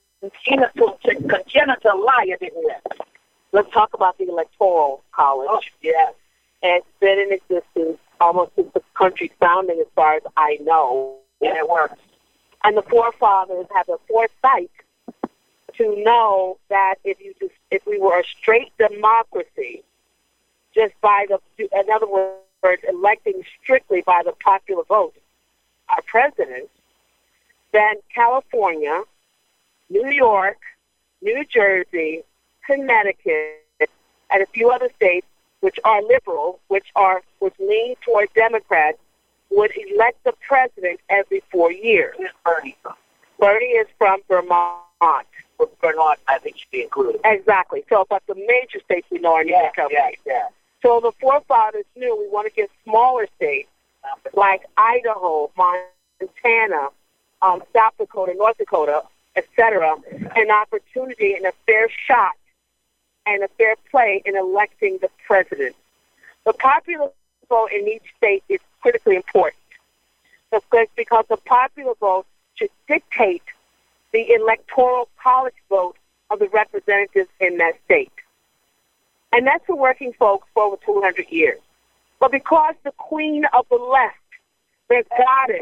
congenital liar didn't win. Let's talk about the electoral college. Oh, yes. And it's been in existence almost since the country's founding, as far as I know. And it works. And the forefathers had the foresight to know that if we were a straight democracy, just by in other words, electing strictly by the popular vote our president, then California, New York, New Jersey, Connecticut, and a few other states which are liberal, which lean toward Democrats, would elect the president every 4 years. Where's Bernie from? Bernie is from Vermont. Vermont, I think, should be included. Exactly. So, but the major states we know are New York. Yeah. So the forefathers knew we want to give smaller states like Idaho, Montana, South Dakota, North Dakota, etc., an opportunity and a fair shot and a fair play in electing the president. The popular vote in each state is critically important because the popular vote should dictate the electoral college vote of the representatives in that state. And that's for working folks for over 200 years. But because the queen of the left, their goddess,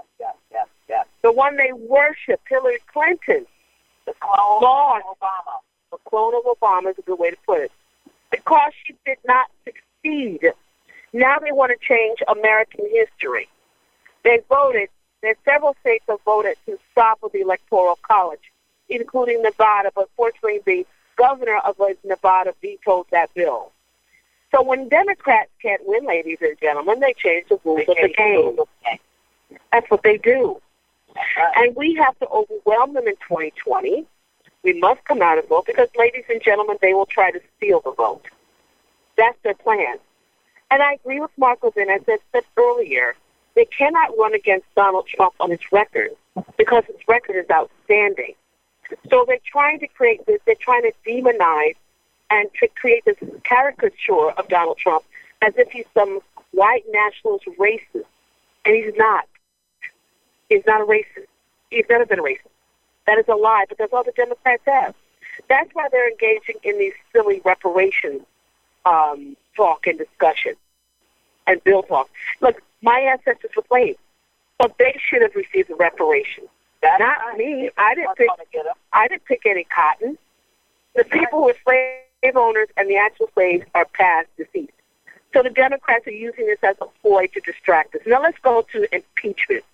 the one they worship, Hillary Clinton, the clone of Obama. The clone of Obama is a good way to put it. Because she did not succeed, now they want to change American history. They voted, there's several states have voted to stop with the Electoral College, including Nevada, but fortunately the governor of Nevada vetoed that bill. So when Democrats can't win, ladies and gentlemen, they change the rules of the game. That's what they do. And we have to overwhelm them in 2020. We must come out and vote because, ladies and gentlemen, they will try to steal the vote. That's their plan. And I agree with Mark Levin, as I said earlier, they cannot run against Donald Trump on his record because his record is outstanding. So they're trying to create this, they're trying to demonize and to create this caricature of Donald Trump as if he's some white nationalist racist. And he's not. He's not a racist. He's never been a racist. That is a lie, but that's all the Democrats have. That's why they're engaging in these silly reparations talk and discussion and bill talk. Look, my ancestors were slaves, but they should have received a reparation. Not me. I didn't pick any cotton. The people who were slave owners and the actual slaves are past deceased. So the Democrats are using this as a ploy to distract us. Now let's go to impeachment.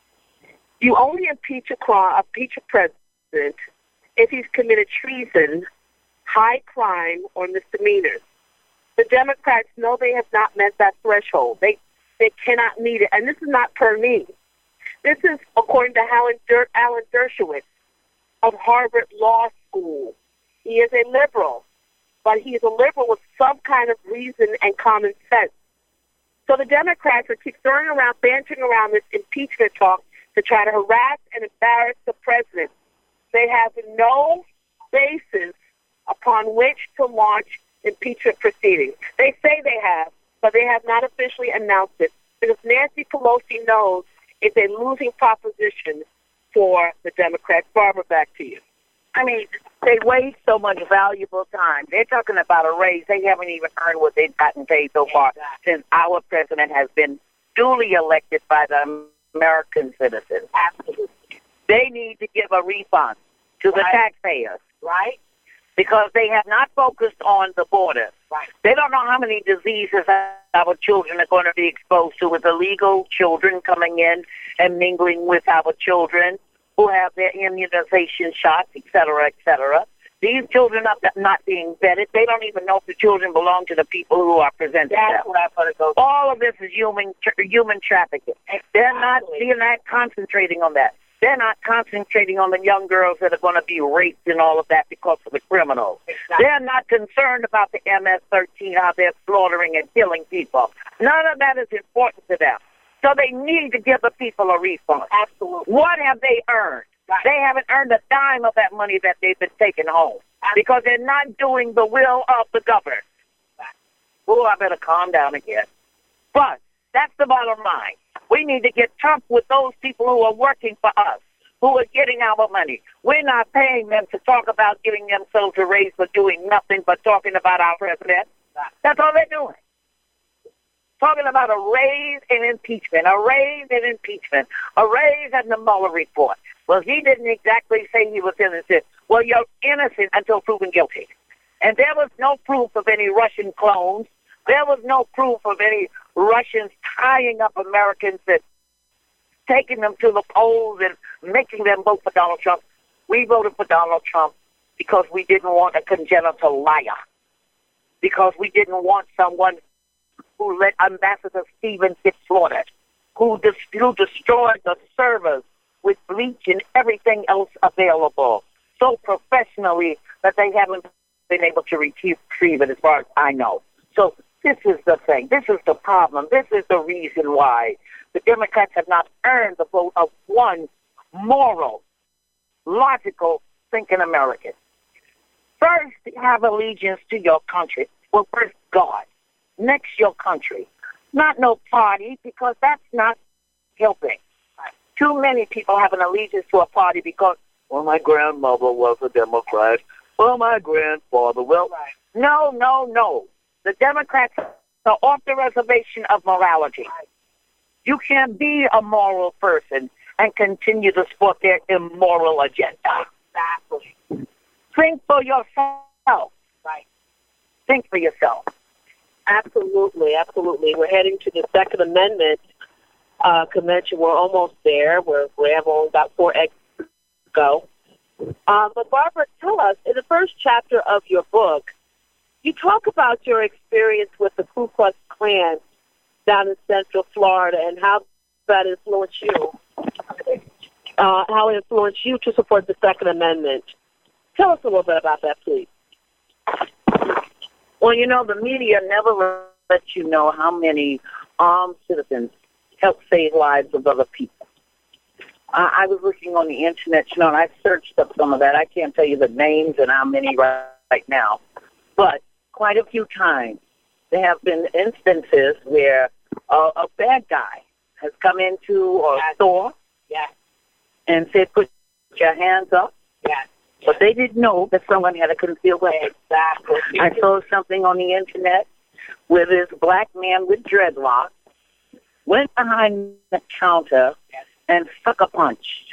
You only impeach a president if he's committed treason, high crime, or misdemeanors. The Democrats know they have not met that threshold. They cannot meet it. And this is not per me. This is according to Alan Dershowitz of Harvard Law School. He is a liberal, but he is a liberal with some kind of reason and common sense. So the Democrats are keep bantering around this impeachment talk to try to harass and embarrass the president. They have no basis upon which to launch impeachment proceedings. They say they have, but they have not officially announced it because Nancy Pelosi knows it's a losing proposition for the Democrats. Barbara, back to you. I mean, they waste so much valuable time. They're talking about a raise. They haven't even earned what they've gotten paid so far since our president has been duly elected by the American citizens. Absolutely. They need to give a refund to the taxpayers. Right. Because they have not focused on the border. Right. They don't know how many diseases our children are going to be exposed to with illegal children coming in and mingling with our children who have their immunization shots, et cetera, et cetera. These children are not being vetted. They don't even know if the children belong to the people who are presenting them. All of this is human trafficking. Exactly. They're not concentrating on that. They're not concentrating on the young girls that are going to be raped and all of that because of the criminals. Exactly. They're not concerned about the MS-13, how they're slaughtering and killing people. None of that is important to them. So they need to give the people a refund. Absolutely. What have they earned? Right. They haven't earned a dime of that money that they've been taking home because they're not doing the will of the governor. Oh, I better calm down again. But that's the bottom line. We need to get tough with those people who are working for us, who are getting our money. We're not paying them to talk about giving themselves a raise for doing nothing but talking about our president. That's all they're doing. Talking about a raise in impeachment, a raise in impeachment, a raise in the Mueller report. Well, he didn't exactly say he was innocent. Well, you're innocent until proven guilty. And there was no proof of any Russian clones. There was no proof of any Russians tying up Americans and taking them to the polls and making them vote for Donald Trump. We voted for Donald Trump because we didn't want a congenital liar, because we didn't want someone who let Ambassador Stevens get slaughtered, who destroyed the servers with bleach and everything else available so professionally that they haven't been able to retrieve it as far as I know. So this is the thing. This is the problem. This is the reason why the Democrats have not earned the vote of one moral, logical, thinking American. First, have allegiance to your country. Well, first, God. next your country. Not no party, because that's not helping. Too many people have an allegiance to a party because, well, my grandmother was a Democrat. Well, my grandfather. Well, no. The Democrats are off the reservation of morality. You can't be a moral person and continue to support their immoral agenda. Exactly. Think for yourself. Right. Think for yourself. Absolutely. We're heading to the Second Amendment convention. We're almost there. We have only about 4 eggs to go. But Barbara, tell us, in the first chapter of your book, you talk about your experience with the Ku Klux Klan down in Central Florida and how that influenced you. How it influenced you to support the Second Amendment. Tell us a little bit about that, please. Well, the media never lets you know how many armed citizens help save lives of other people. I was looking on the internet, and I searched up some of that. I can't tell you the names and how many right now, but quite a few times there have been instances where a bad guy has come into a store and said, put your hands up. But they didn't know that someone had a concealed weapon. Exactly. I saw something on the internet where this black man with dreadlocks went behind the counter and sucker punched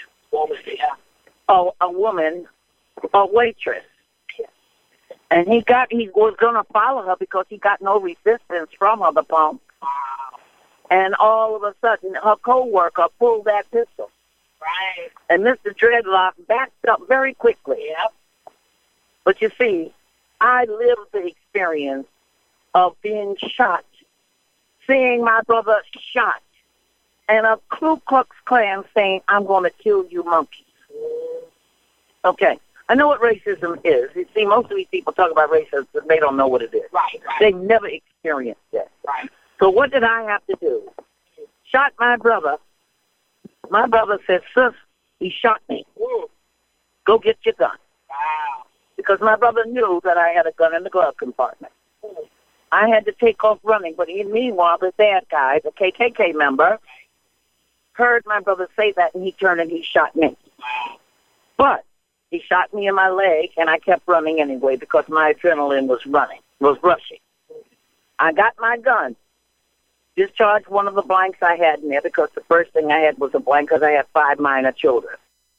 a woman, a waitress. And he was going to follow her because he got no resistance from her, the punk. And all of a sudden, her co-worker pulled that pistol. Right. And Mr. Dreadlock backed up very quickly. Yep. But you see, I lived the experience of being shot, seeing my brother shot, and a Ku Klux Klan saying, I'm going to kill you monkeys. Okay. I know what racism is. You see, most of these people talk about racism, but they don't know what it is. Right. They've never experienced it. Right. So what did I have to do? Shot my brother. My brother said, sis, he shot me. Go get your gun. Wow. Because my brother knew that I had a gun in the glove compartment. I had to take off running, but meanwhile, the bad guy, the KKK member, heard my brother say that, and he turned and he shot me. Wow. But he shot me in my leg, and I kept running anyway because my adrenaline was rushing. I got my gun. Discharged one of the blanks I had in there because the first thing I had was a blank because I had 5 minor children.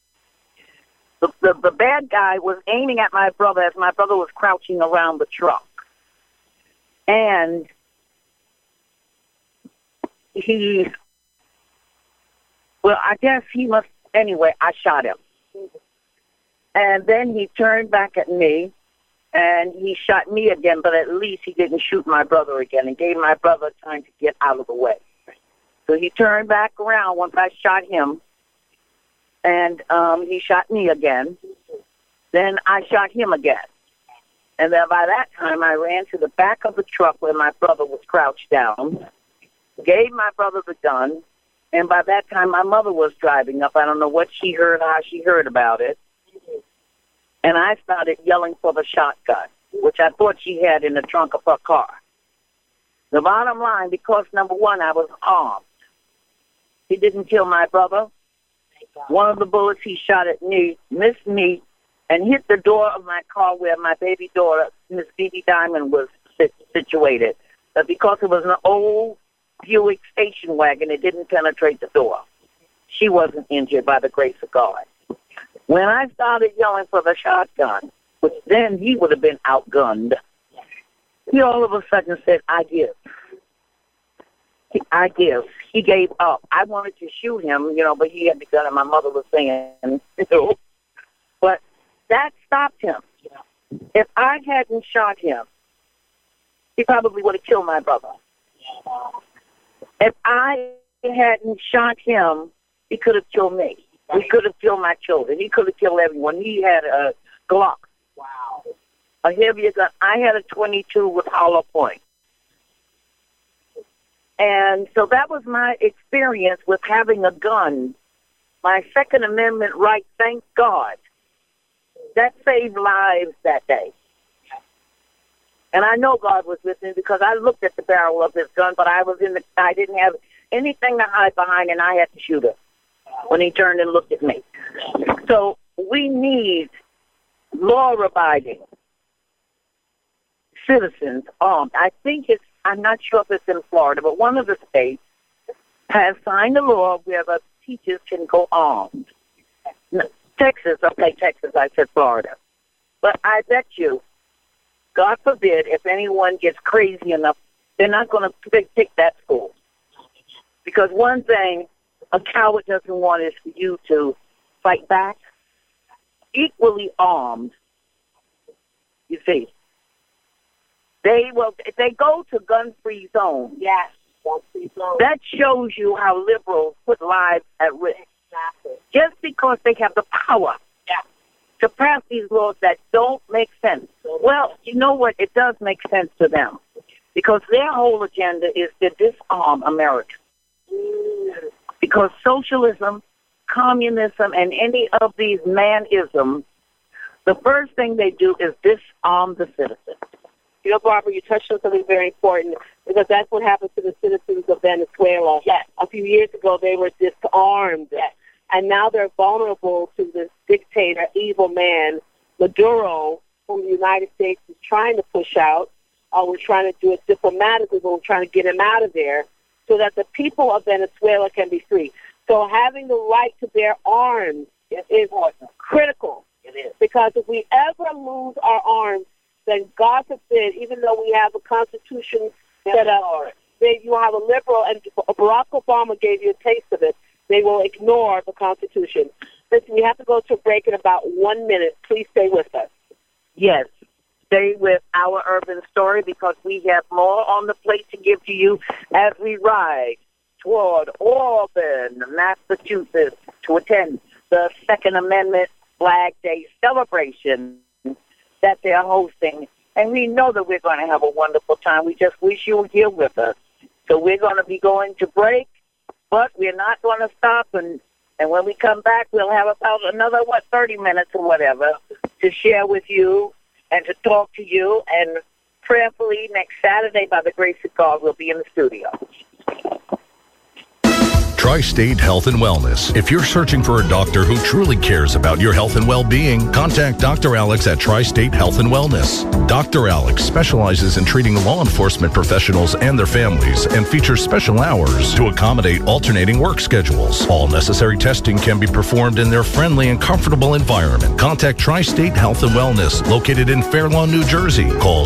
The bad guy was aiming at my brother as my brother was crouching around the truck. And I guess he must, anyway, I shot him. And then he turned back at me, and he shot me again, but at least he didn't shoot my brother again and gave my brother time to get out of the way. So he turned back around once I shot him, and he shot me again. Then I shot him again. And then by that time, I ran to the back of the truck where my brother was crouched down, gave my brother the gun, and by that time, my mother was driving up. I don't know what she heard, how she heard about it. And I started yelling for the shotgun, which I thought she had in the trunk of her car. The bottom line, because, number one, I was armed. He didn't kill my brother. One of the bullets he shot at me missed me and hit the door of my car where my baby daughter, Miss Phoebe Diamond, was situated. But because it was an old Buick station wagon, it didn't penetrate the door. She wasn't injured by the grace of God. When I started yelling for the shotgun, which then he would have been outgunned, he all of a sudden said, I give. I give. He gave up. I wanted to shoot him, but he had the gun, and my mother was saying, But that stopped him. If I hadn't shot him, he probably would have killed my brother. If I hadn't shot him, he could have killed me. He could have killed my children. He could have killed everyone. He had a Glock. Wow. A heavier gun. I had a .22 with hollow point. And so that was my experience with having a gun. My Second Amendment right, thank God. That saved lives that day. And I know God was with me because I looked at the barrel of his gun, but I didn't have anything to hide behind, and I had to shoot him when he turned and looked at me. So we need law-abiding citizens armed. I'm not sure if it's in Florida, but one of the states has signed a law where the teachers can go armed. Texas, I said Florida. But I bet you, God forbid, if anyone gets crazy enough, they're not going to pick that school. Because one thing a coward doesn't want is for you to fight back. Equally armed, you see. They go to gun-free zones. Yes, gun-free zones. That shows you how liberals put lives at risk. Exactly. Just because they have the power to pass these laws that don't make sense. Well, you know what? It does make sense to them because their whole agenda is to disarm America. Because socialism, communism, and any of these manisms, the first thing they do is disarm the citizen. You know, Barbara, you touched on something very important because that's what happened to the citizens of Venezuela. Yes. A few years ago, they were disarmed. Yes. And now they're vulnerable to this dictator, evil man, Maduro, whom the United States is trying to push out. We're trying to do it diplomatically, but we're trying to get him out of there so that the people of Venezuela can be free. So having the right to bear arms is critical. It is. Because if we ever lose our arms, then God forbid, even though we have a constitution set up, you have a liberal, and Barack Obama gave you a taste of it, they will ignore the Constitution. Listen, we have to go to a break in about 1 minute. Please stay with us. Yes. Stay with our urban story because we have more on the plate to give to you as we ride toward Auburn, Massachusetts, to attend the Second Amendment Flag Day celebration that they're hosting. And we know that we're going to have a wonderful time. We just wish you were here with us. So we're going to be going to break. But we're not going to stop, and when we come back, we'll have about another, 30 minutes or whatever to share with you and to talk to you. And prayerfully, next Saturday, by the grace of God, we'll be in the studio. Tri-State Health and Wellness. If you're searching for a doctor who truly cares about your health and well-being, contact Dr. Alex at Tri-State Health and Wellness. Dr. Alex specializes in treating law enforcement professionals and their families and features special hours to accommodate alternating work schedules. All necessary testing can be performed in their friendly and comfortable environment. Contact Tri-State Health and Wellness, located in Fair Lawn, New Jersey. Call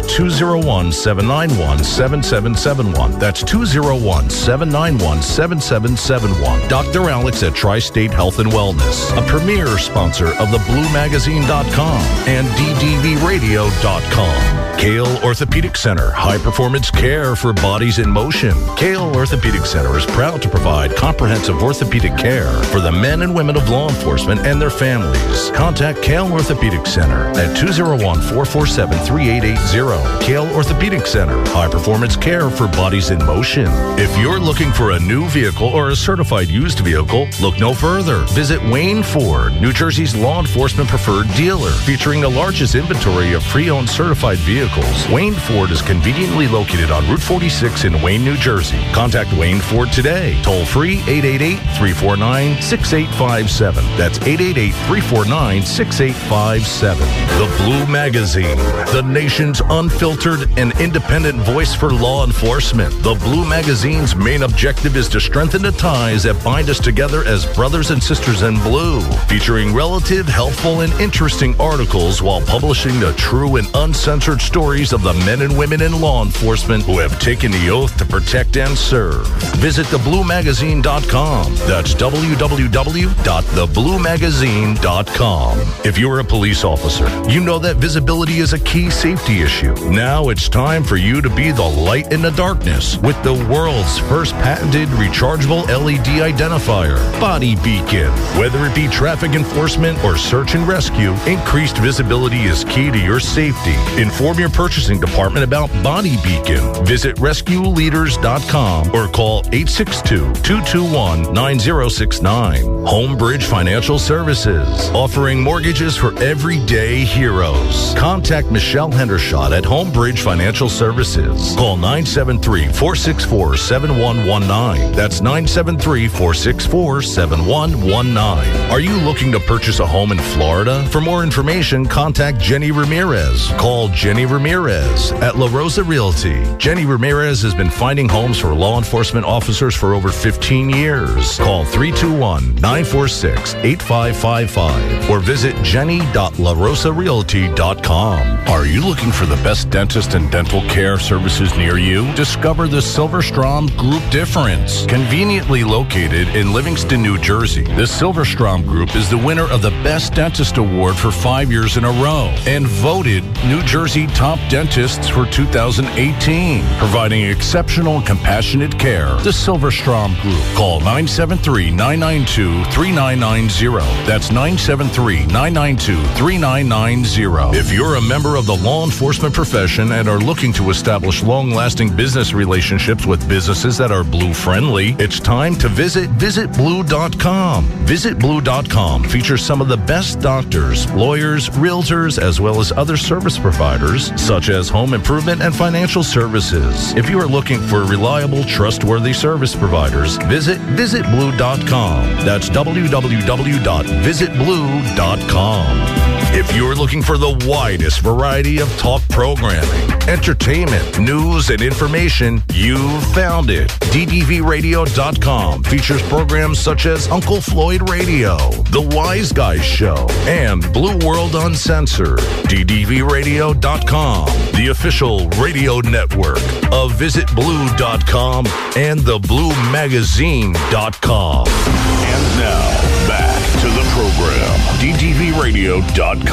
201-791-7771. That's 201-791-7771. Dr. Alex at Tri-State Health and Wellness, a premier sponsor of thebluemagazine.com and ddvradio.com. Kale Orthopedic Center, high-performance care for bodies in motion. Kale Orthopedic Center is proud to provide comprehensive orthopedic care for the men and women of law enforcement and their families. Contact Kale Orthopedic Center at 201-447-3880. Kale Orthopedic Center, high-performance care for bodies in motion. If you're looking for a new vehicle or a certified used vehicle, look no further. Visit Wayne Ford, New Jersey's law enforcement preferred dealer, featuring the largest inventory of pre-owned certified vehicles. Wayne Ford is conveniently located on Route 46 in Wayne, New Jersey. Contact Wayne Ford today. Toll free 888-349-6857. That's 888-349-6857. The Blue Magazine, the nation's unfiltered and independent voice for law enforcement. The Blue Magazine's main objective is to strengthen the ties that bind us together as brothers and sisters in blue, featuring relative, helpful, and interesting articles while publishing the true and uncensored stories of the men and women in law enforcement who have taken the oath to protect and serve. Visit thebluemagazine.com. That's www.thebluemagazine.com. If you're a police officer, you know that visibility is a key safety issue. Now it's time for you to be the light in the darkness with the world's first patented rechargeable LED LED identifier, Body Beacon. Whether it be traffic enforcement or search and rescue, increased visibility is key to your safety. Inform your purchasing department about Body Beacon. Visit rescueleaders.com or call 862-221-9069. Homebridge Financial Services, offering mortgages for everyday heroes. Contact Michelle Hendershot at Homebridge Financial Services. Call 973-464-7119. That's 973-464-7119. Are you looking to purchase a home in Florida? For more information, contact Jenny Ramirez. Call Jenny Ramirez at La Rosa Realty. Jenny Ramirez has been finding homes for law enforcement officers for over 15 years. Call 321-946-8555 or visit jenny.larosarealty.com. Are you looking for the best dentist and dental care services near you? Discover the Silverstrom Group difference. Conveniently located in Livingston, New Jersey, the Silverstrom Group is the winner of the Best Dentist Award for 5 years in a row and voted New Jersey Top Dentists for 2018, providing exceptional and compassionate care. The Silverstrom Group. Call 973-992-3990. That's 973-992-3990. If you're a member of the law enforcement profession and are looking to establish long-lasting business relationships with businesses that are Blue-friendly, it's time to visit visitblue.com. Visitblue.com features some of the best doctors, lawyers, realtors, as well as other service providers, such as home improvement and financial services. If you are looking for reliable, trustworthy service providers, visit visitblue.com. That's www.visitblue.com. If you're looking for the widest variety of talk programming, entertainment, news, and information, you've found it. DDVRadio.com features programs such as Uncle Floyd Radio, The Wise Guys Show, and Blue World Uncensored. DDVRadio.com, the official radio network of VisitBlue.com and TheBlueMagazine.com. And now, back to the program. DDVRadio.com.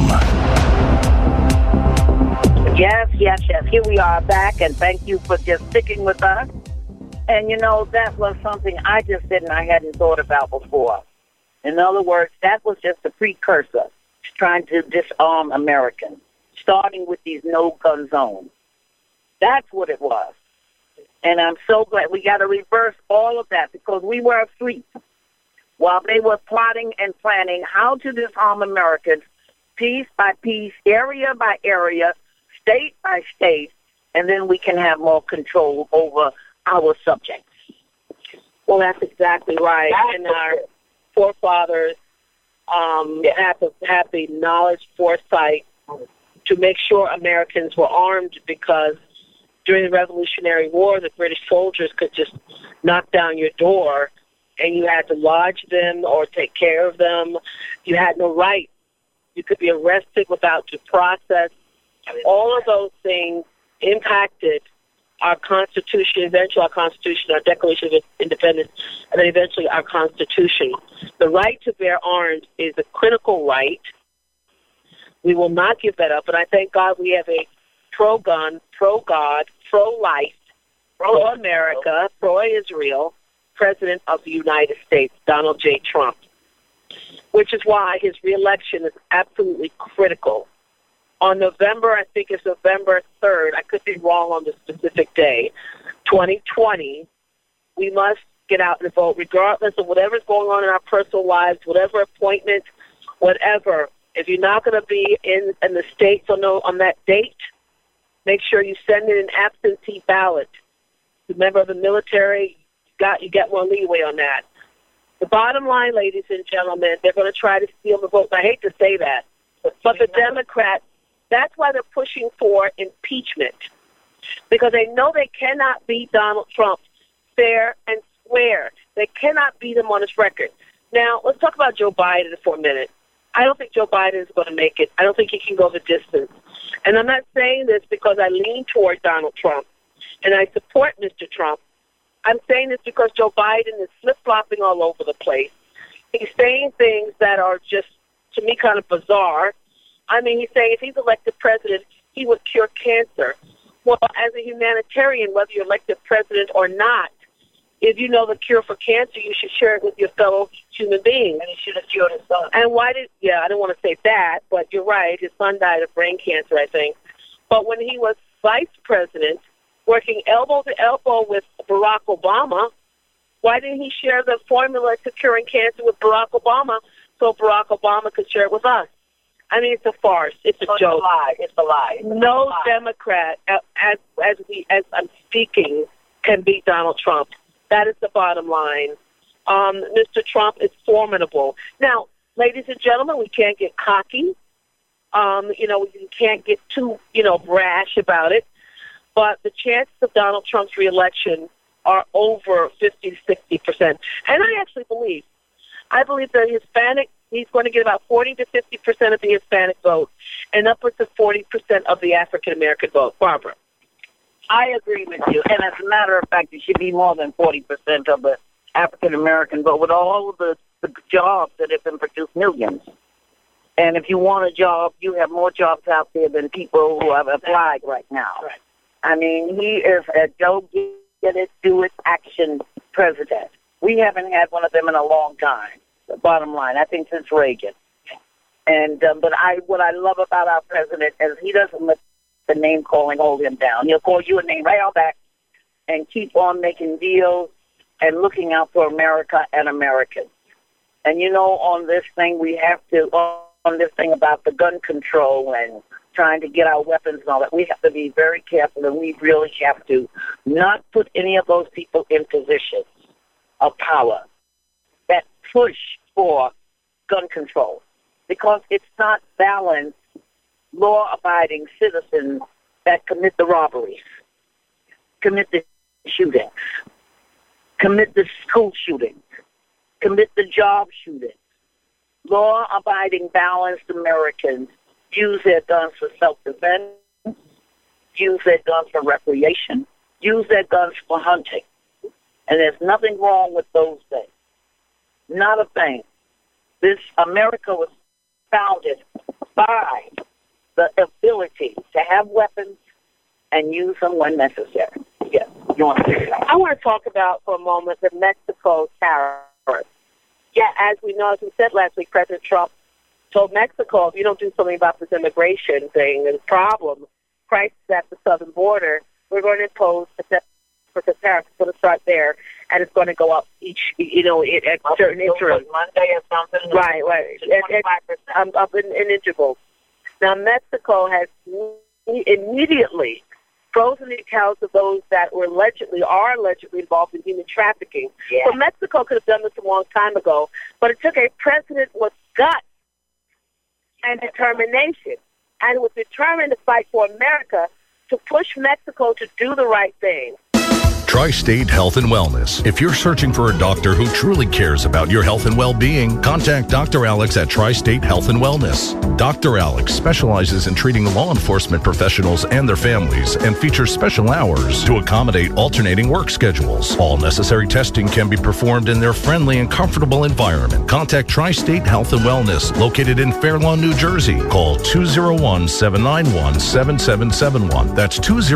Yes. Here we are back, and thank you for just sticking with us. And, you know, that was something I just did and I hadn't thought about before. In other words, that was just a precursor to trying to disarm Americans, starting with these no-gun zones. That's what it was. And I'm so glad we got to reverse all of that because we were asleep while they were plotting and planning how to disarm Americans piece by piece, area by area, state by state, and then we can have more control over our subjects. Well, that's exactly right. And our forefathers have the knowledge, foresight to make sure Americans were armed because during the Revolutionary War, the British soldiers could just knock down your door and you had to lodge them or take care of them. You had no right. You could be arrested without due process. All of those things impacted our Constitution, eventually our Constitution, our Declaration of Independence, and then eventually our Constitution. The right to bear arms is a critical right. We will not give that up, and I thank God we have a pro-gun, pro-God, pro-life, pro-America, pro-Israel President of the United States, Donald J. Trump, which is why his reelection is absolutely critical. On November, I think it's November 3rd, I could be wrong on the specific day, 2020, we must get out and vote regardless of whatever's going on in our personal lives, whatever appointment, whatever. If you're not going to be in the States on that date, make sure you send in an absentee ballot. As a member of the military, you get more leeway on that. The bottom line, ladies and gentlemen, they're going to try to steal the vote. I hate to say that, but the Democrats, that's why they're pushing for impeachment, because they know they cannot beat Donald Trump fair and square. They cannot beat him on his record. Now, let's talk about Joe Biden for a minute. I don't think Joe Biden is going to make it. I don't think he can go the distance. And I'm not saying this because I lean toward Donald Trump and I support Mr. Trump. I'm saying this because Joe Biden is flip-flopping all over the place. He's saying things that are just, to me, kind of bizarre. I mean, he's saying if he's elected president, he would cure cancer. Well, as a humanitarian, whether you're elected president or not, if you know the cure for cancer, you should share it with your fellow human beings. And he should have cured his son. And why did, I don't want to say that, but you're right. His son died of brain cancer, I think. But when he was vice president, working elbow to elbow with Barack Obama, why didn't he share the formula to curing cancer with Barack Obama so Barack Obama could share it with us? I mean, it's a farce. It's a joke. It's a lie. No Democrat, as I'm speaking, can beat Donald Trump. That is the bottom line. Mr. Trump is formidable. Now, ladies and gentlemen, we can't get cocky. We can't get too, brash about it. But the chances of Donald Trump's reelection are over 50 to 60%. And I believe that he's going to get about 40 to 50% of the Hispanic vote and upwards of 40% of the African-American vote. Barbara. I agree with you. And as a matter of fact, it should be more than 40% of the African-American vote with all of the jobs that have been produced, millions. And if you want a job, you have more jobs out there than people who have applied right now. Right. I mean, he is a go-get-it-do-it action president. We haven't had one of them in a long time, the bottom line. I think since Reagan. And what I love about our president is he doesn't let the name calling hold him down. He'll call you a name right out back and keep on making deals and looking out for America and Americans. And, on this thing, on this thing about the gun control and trying to get our weapons and all that, we have to be very careful, and we really have to not put any of those people in positions of power that push for gun control, because it's not balanced law-abiding citizens that commit the robberies, commit the shootings, commit the school shootings, commit the job shootings. Law-abiding, balanced Americans use their guns for self-defense, use their guns for recreation, use their guns for hunting. And there's nothing wrong with those things. Not a thing. This America was founded by the ability to have weapons and use them when necessary. Yes, you want to figure it out. I want to talk about for a moment the Mexico tariffs. Yeah, as we said last week, President Trump told Mexico, if you don't do something about this immigration thing, the problem, crisis at the southern border, we're going to impose a tariff. It's going to start there, and it's going to go up each, at certain intervals. Monday or something. Right. 25%. Up in intervals. Now, Mexico has immediately frozen the accounts of those that are allegedly involved in human trafficking. Yeah. So Mexico could have done this a long time ago, but it took a president with guts and determination, and was determined to fight for America to push Mexico to do the right thing. Tri-State Health and Wellness. If you're searching for a doctor who truly cares about your health and well-being, contact Dr. Alex at Tri-State Health and Wellness. Dr. Alex specializes in treating law enforcement professionals and their families and features special hours to accommodate alternating work schedules. All necessary testing can be performed in their friendly and comfortable environment. Contact Tri-State Health and Wellness, located in Fair Lawn, New Jersey. Call 201-791-7771. That's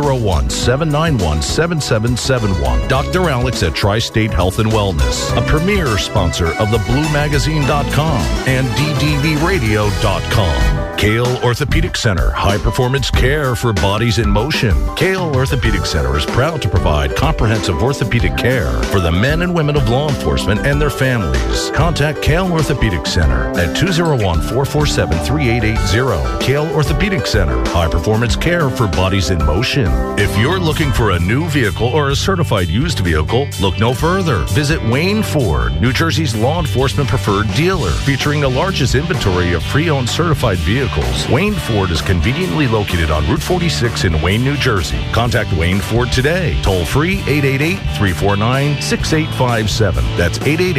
201-791-7771. Dr. Alex at Tri-State Health and Wellness, a premier sponsor of thebluemagazine.com and ddbradio.com. Kale Orthopedic Center, high-performance care for bodies in motion. Kale Orthopedic Center is proud to provide comprehensive orthopedic care for the men and women of law enforcement and their families. Contact Kale Orthopedic Center at 201-447-3880. Kale Orthopedic Center, high-performance care for bodies in motion. If you're looking for a new vehicle or a certified used vehicle, look no further. Visit Wayne Ford, New Jersey's law enforcement preferred dealer, featuring the largest inventory of pre-owned certified vehicles. Wayne Ford is conveniently located on Route 46 in Wayne, New Jersey. Contact Wayne Ford today. Toll free 888-349-6857. That's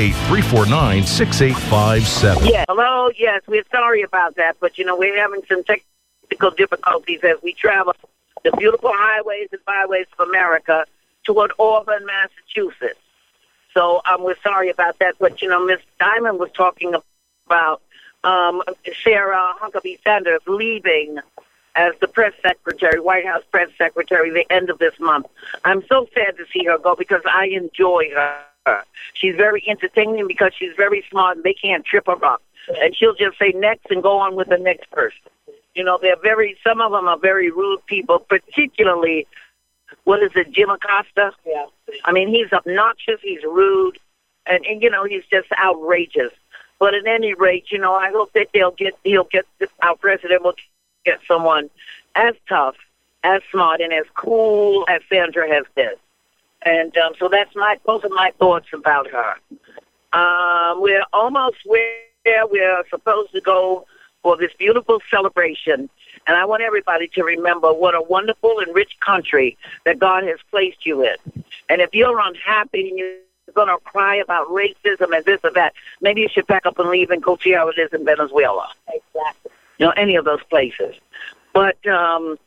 888-349-6857. Yeah. Hello. Yes, we're sorry about that, but we're having some technical difficulties as we travel the beautiful highways and byways of America toward Auburn, Massachusetts. So we're sorry about that. But, Ms. Diamond was talking about Sarah Huckabee Sanders leaving as the press secretary, White House press secretary, the end of this month. I'm so sad to see her go because I enjoy her. She's very entertaining because she's very smart and they can't trip her up. And she'll just say next and go on with the next person. You know, some of them are very rude people, particularly, Jim Acosta? Yeah. I mean, he's obnoxious, he's rude, and he's just outrageous. But at any rate, I hope that our president will get someone as tough, as smart, and as cool as Sandra has been. And so those are my thoughts about her. We're almost where we're supposed to go for this beautiful celebration. And I want everybody to remember what a wonderful and rich country that God has placed you in. And if you're unhappy and you're going to cry about racism and this or that, maybe you should pack up and leave and go see how it is in Venezuela. Exactly. Any of those places. But, Joe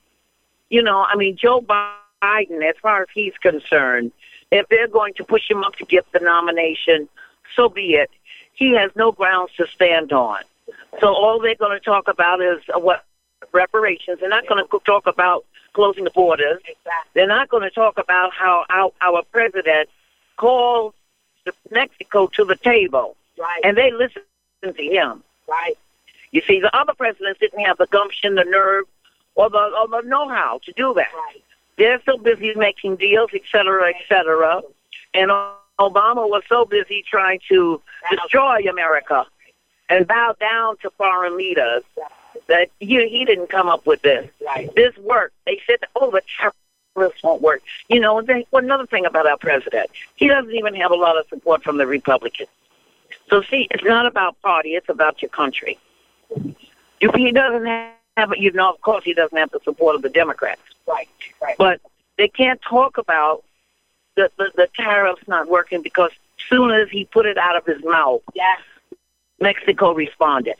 Biden, as far as he's concerned, if they're going to push him up to get the nomination, so be it. He has no grounds to stand on. So all they're going to talk about is reparations. They're not going to talk about closing the borders. Exactly. They're not going to talk about how our president called Mexico to the table. Right. And they listened to him. Right. You see, the other presidents didn't have the gumption, the nerve, or the know-how to do that. Right. They're so busy making deals, et cetera, et cetera. And Obama was so busy trying to destroy America and bow down to foreign leaders that he didn't come up with this. Right. This worked. They said, the tariffs won't work. Another thing about our president, he doesn't even have a lot of support from the Republicans. So, see, it's not about party. It's about your country. If he doesn't have it, of course he doesn't have the support of the Democrats. Right. But they can't talk about the tariffs not working because as soon as he put it out of his mouth, yes, Mexico responded.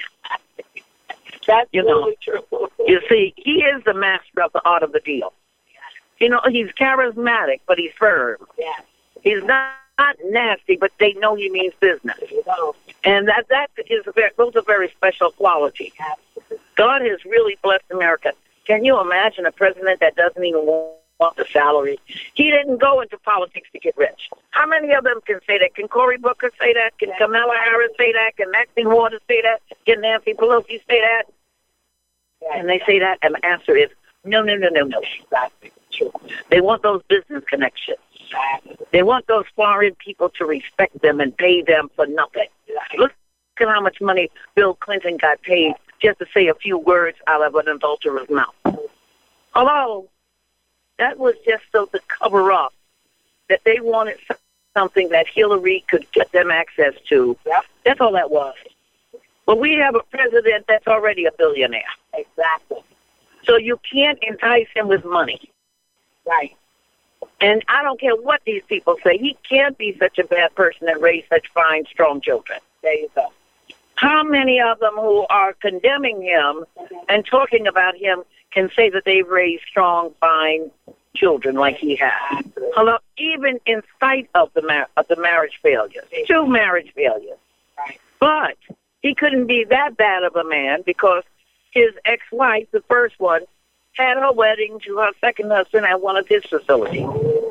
That's really true. You see, he is the master of the art of the deal. He's charismatic, but he's firm. Yes. He's not nasty, but they know he means business. No. And those are very special qualities. God has really blessed America. Can you imagine a president that doesn't even want the salary? He didn't go into politics to get rich. How many of them can say that? Can Cory Booker say that? Can Kamala Harris say that? Can Maxine Waters say that? Can Nancy Pelosi say that? Can they say that? And the answer is no. Exactly. True. They want those business connections. They want those foreign people to respect them and pay them for nothing. Look at how much money Bill Clinton got paid just to say a few words out of an adulterer's mouth. Although, that was just so to cover up that they wanted something that Hillary could get them access to. Yep. That's all that was. But we have a president that's already a billionaire. Exactly. So you can't entice him with money. Right. And I don't care what these people say. He can't be such a bad person and raise such fine, strong children. There you go. How many of them who are condemning him and talking about him can say that they've raised strong, fine children like he has? Hello, even in spite of the marriage failures, 2 marriage failures. Right. But he couldn't be that bad of a man because his ex-wife, the first one, had her wedding to her second husband at one of his facilities,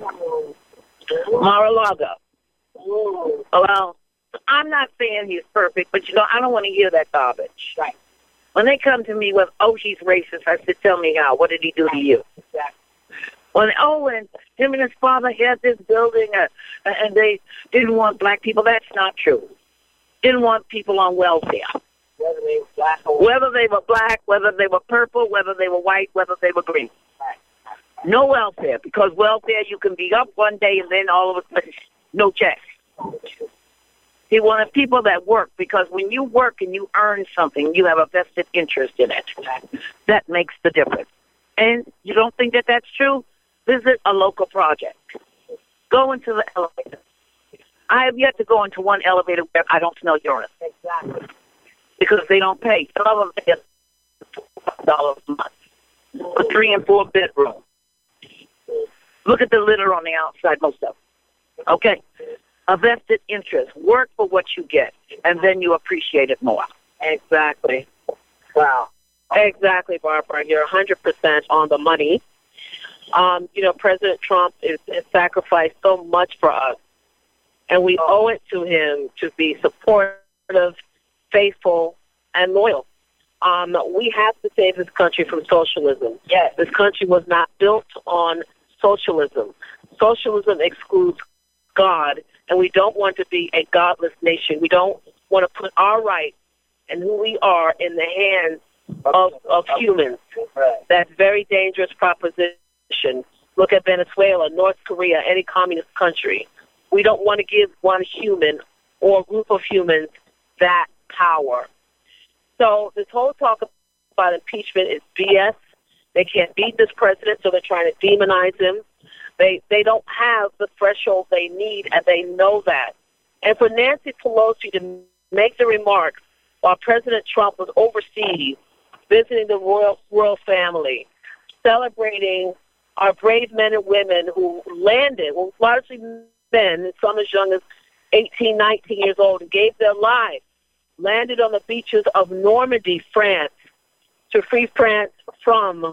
Mar-a-Lago. Well, I'm not saying he's perfect, but I don't want to hear that garbage. Right. When they come to me with, he's racist, I said, tell me how. What did he do to you? Exactly. And him and his father had this building, and they didn't want black people. That's not true. Didn't want people on welfare. Whether they were black or whether they were black, whether they were purple, whether they were white, whether they were green. Right. No welfare, because welfare, you can be up one day and then all of a sudden, no check. He wanted people that work, because when you work and you earn something, you have a vested interest in it. That makes the difference. And you don't think that that's true? Visit a local project. Go into the elevator. I have yet to go into one elevator where I don't smell urine. Exactly. Because they don't pay. Some of them pay $12 a month for 3 and 4 bedrooms. Look at the litter on the outside, most of them. Okay? A vested interest. Work for what you get, and then you appreciate it more. Exactly. Wow. Exactly, Barbara. You're 100% on the money. President Trump has sacrificed so much for us, and we owe it to him to be supportive, faithful, and loyal. We have to save this country from socialism. Yes. This country was not built on socialism. Socialism excludes God, and we don't want to be a godless nation. We don't want to put our rights and who we are in the hands of humans. That's a very dangerous proposition. Look at Venezuela, North Korea, any communist country. We don't want to give one human or group of humans that power. So this whole talk about impeachment is BS. They can't beat this president, so they're trying to demonize him. They don't have the threshold they need, and they know that. And for Nancy Pelosi to make the remarks while President Trump was overseas, visiting the royal family, celebrating our brave men and women who landed, well, largely men, some as young as 18, 19 years old, and gave their lives, landed on the beaches of Normandy, France, to free France from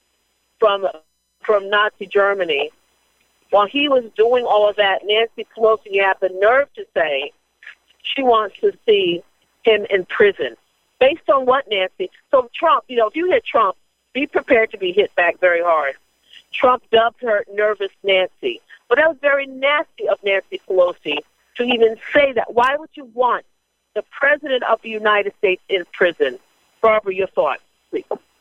Nazi Germany. While he was doing all of that, Nancy Pelosi had the nerve to say she wants to see him in prison. Based on what, Nancy? So Trump, if you hit Trump, be prepared to be hit back very hard. Trump dubbed her Nervous Nancy. But that was very nasty of Nancy Pelosi to even say that. Why would you want the President of the United States in prison? Barbara, your thoughts, please.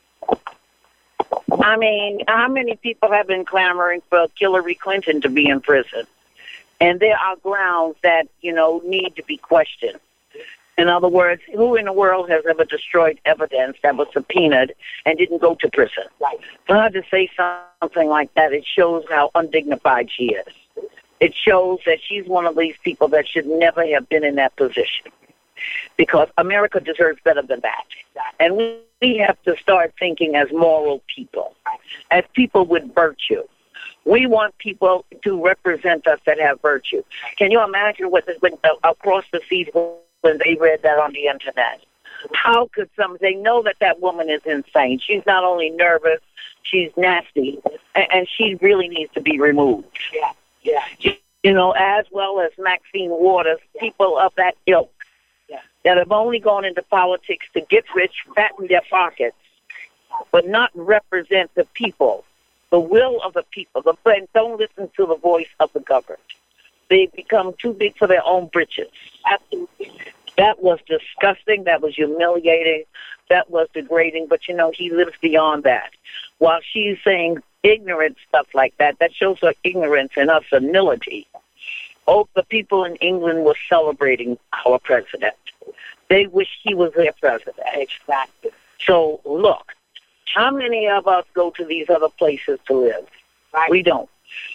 I mean, how many people have been clamoring for Hillary Clinton to be in prison? And there are grounds that, need to be questioned. In other words, who in the world has ever destroyed evidence that was subpoenaed and didn't go to prison? Right. For her to say something like that, it shows how undignified she is. It shows that she's one of these people that should never have been in that position, because America deserves better than that. And we have to start thinking as moral people, as people with virtue. We want people to represent us that have virtue. Can you imagine what has been across the seas when they read that on the Internet? How could they know that woman is insane? She's not only nervous, she's nasty, and she really needs to be removed. Yeah. As well as Maxine Waters, people of that ilk that have only gone into politics to get rich, fatten their pockets, but not represent the people, the will of the people. And don't listen to the voice of the governed. They become too big for their own britches. Absolutely. That was disgusting. That was humiliating. That was degrading. But, he lives beyond that. While she's saying ignorant stuff like that, that shows her ignorance and her senility. Oh, the people in England were celebrating our president. They wish he was their president. Exactly. So, look, how many of us go to these other places to live? Right. We don't.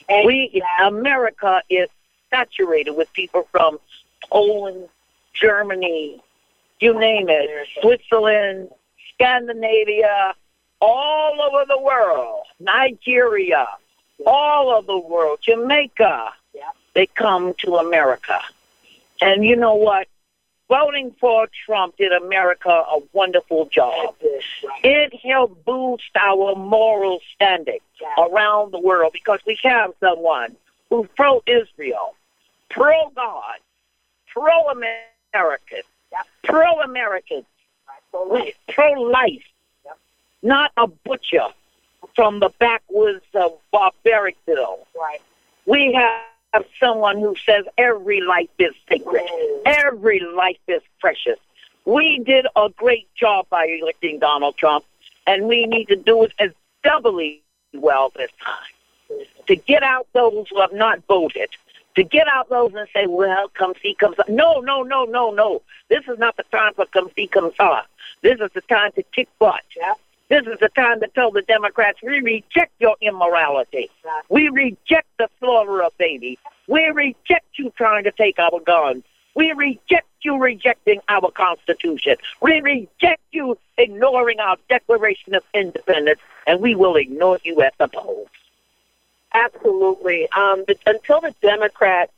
America is saturated with people from Poland, Germany, you name it, Switzerland, Scandinavia, all over the world, Nigeria, all over the world, Jamaica. Yeah. They come to America. And you know what? Voting for Trump did America a wonderful job. It helped boost our moral standing around the world, because we have someone who's pro-Israel, pro-God, pro-American, pro-American, pro-life, not a butcher from the backwoods of Barbaricville. Right. We have someone who says every life is sacred. Every life is precious. We did a great job by electing Donald Trump, and we need to do it as doubly well this time. To get out those who have not voted, to get out those and say, well, come see, come saw. No. This is not the time for come see, come saw. This is the time to kick butt. Yeah. This is the time to tell the Democrats, we reject your immorality. We reject the slaughter of babies. We reject you trying to take our guns. We reject you rejecting our Constitution. We reject you ignoring our Declaration of Independence, and we will ignore you at the polls. Absolutely. Until the Democrats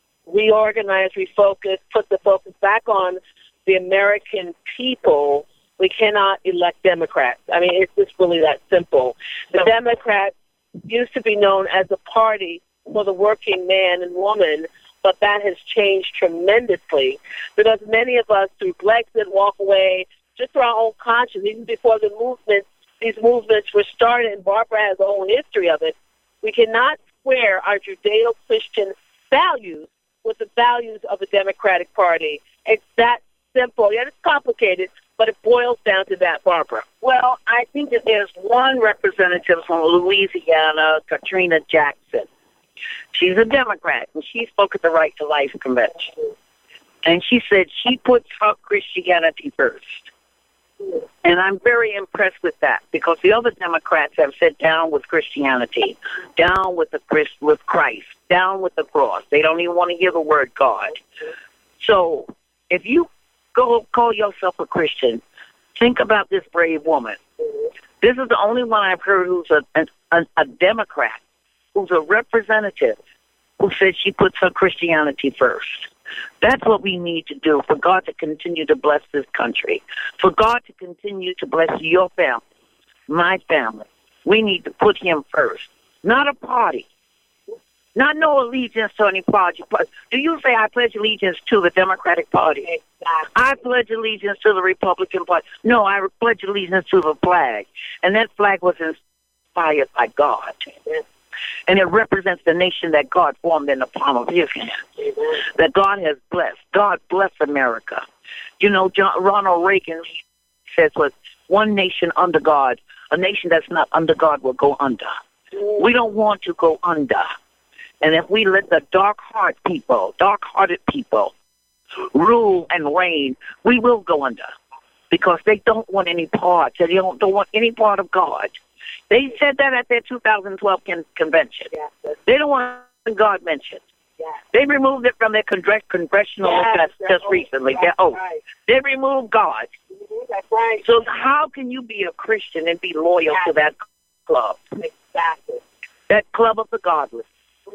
reorganize, refocus, put the focus back on the American people, we cannot elect Democrats. I mean, it's just really that simple. The Democrats used to be known as a party for the working man and woman, but that has changed tremendously because many of us, through Brexit, walk away just through our own conscience, even before these movements were started, and Barbara has her own history of it. We cannot square our Judeo-Christian values with the values of the Democratic Party. It's that simple. Yeah, it's complicated, but it boils down to that, Barbara. Well, I think that there's one representative from Louisiana, Katrina Jackson. She's a Democrat, and she spoke at the Right to Life convention. And she said she puts her Christianity first. And I'm very impressed with that because the other Democrats have said down with Christianity, down with with Christ, down with the cross. They don't even want to hear the word God. So if you go call yourself a Christian, think about this brave woman. This is the only one I've heard who's a Democrat, who's a representative, who said she puts her Christianity first. That's what we need to do for God to continue to bless this country, for God to continue to bless your family, my family. We need to put him first, not a party, not no allegiance to any party. Do you say I pledge allegiance to the Democratic Party? Exactly. I pledge allegiance to the Republican Party. No, I pledge allegiance to the flag, and that flag was inspired by God. And it represents the nation that God formed in the palm of his hand, that God has blessed. God bless America. You know, Ronald Reagan says, "Was one nation under God, a nation that's not under God will go under." We don't want to go under. And if we let the dark-hearted people rule and reign, we will go under because they don't want any part. They don't want any part of God. They said that at their 2012 convention. Yes. They don't want God mentioned. Yes. They removed it from their congressional just recently. Right. They removed God. That's right. So how can you be a Christian and be loyal to that club? Exactly. That club of the godless.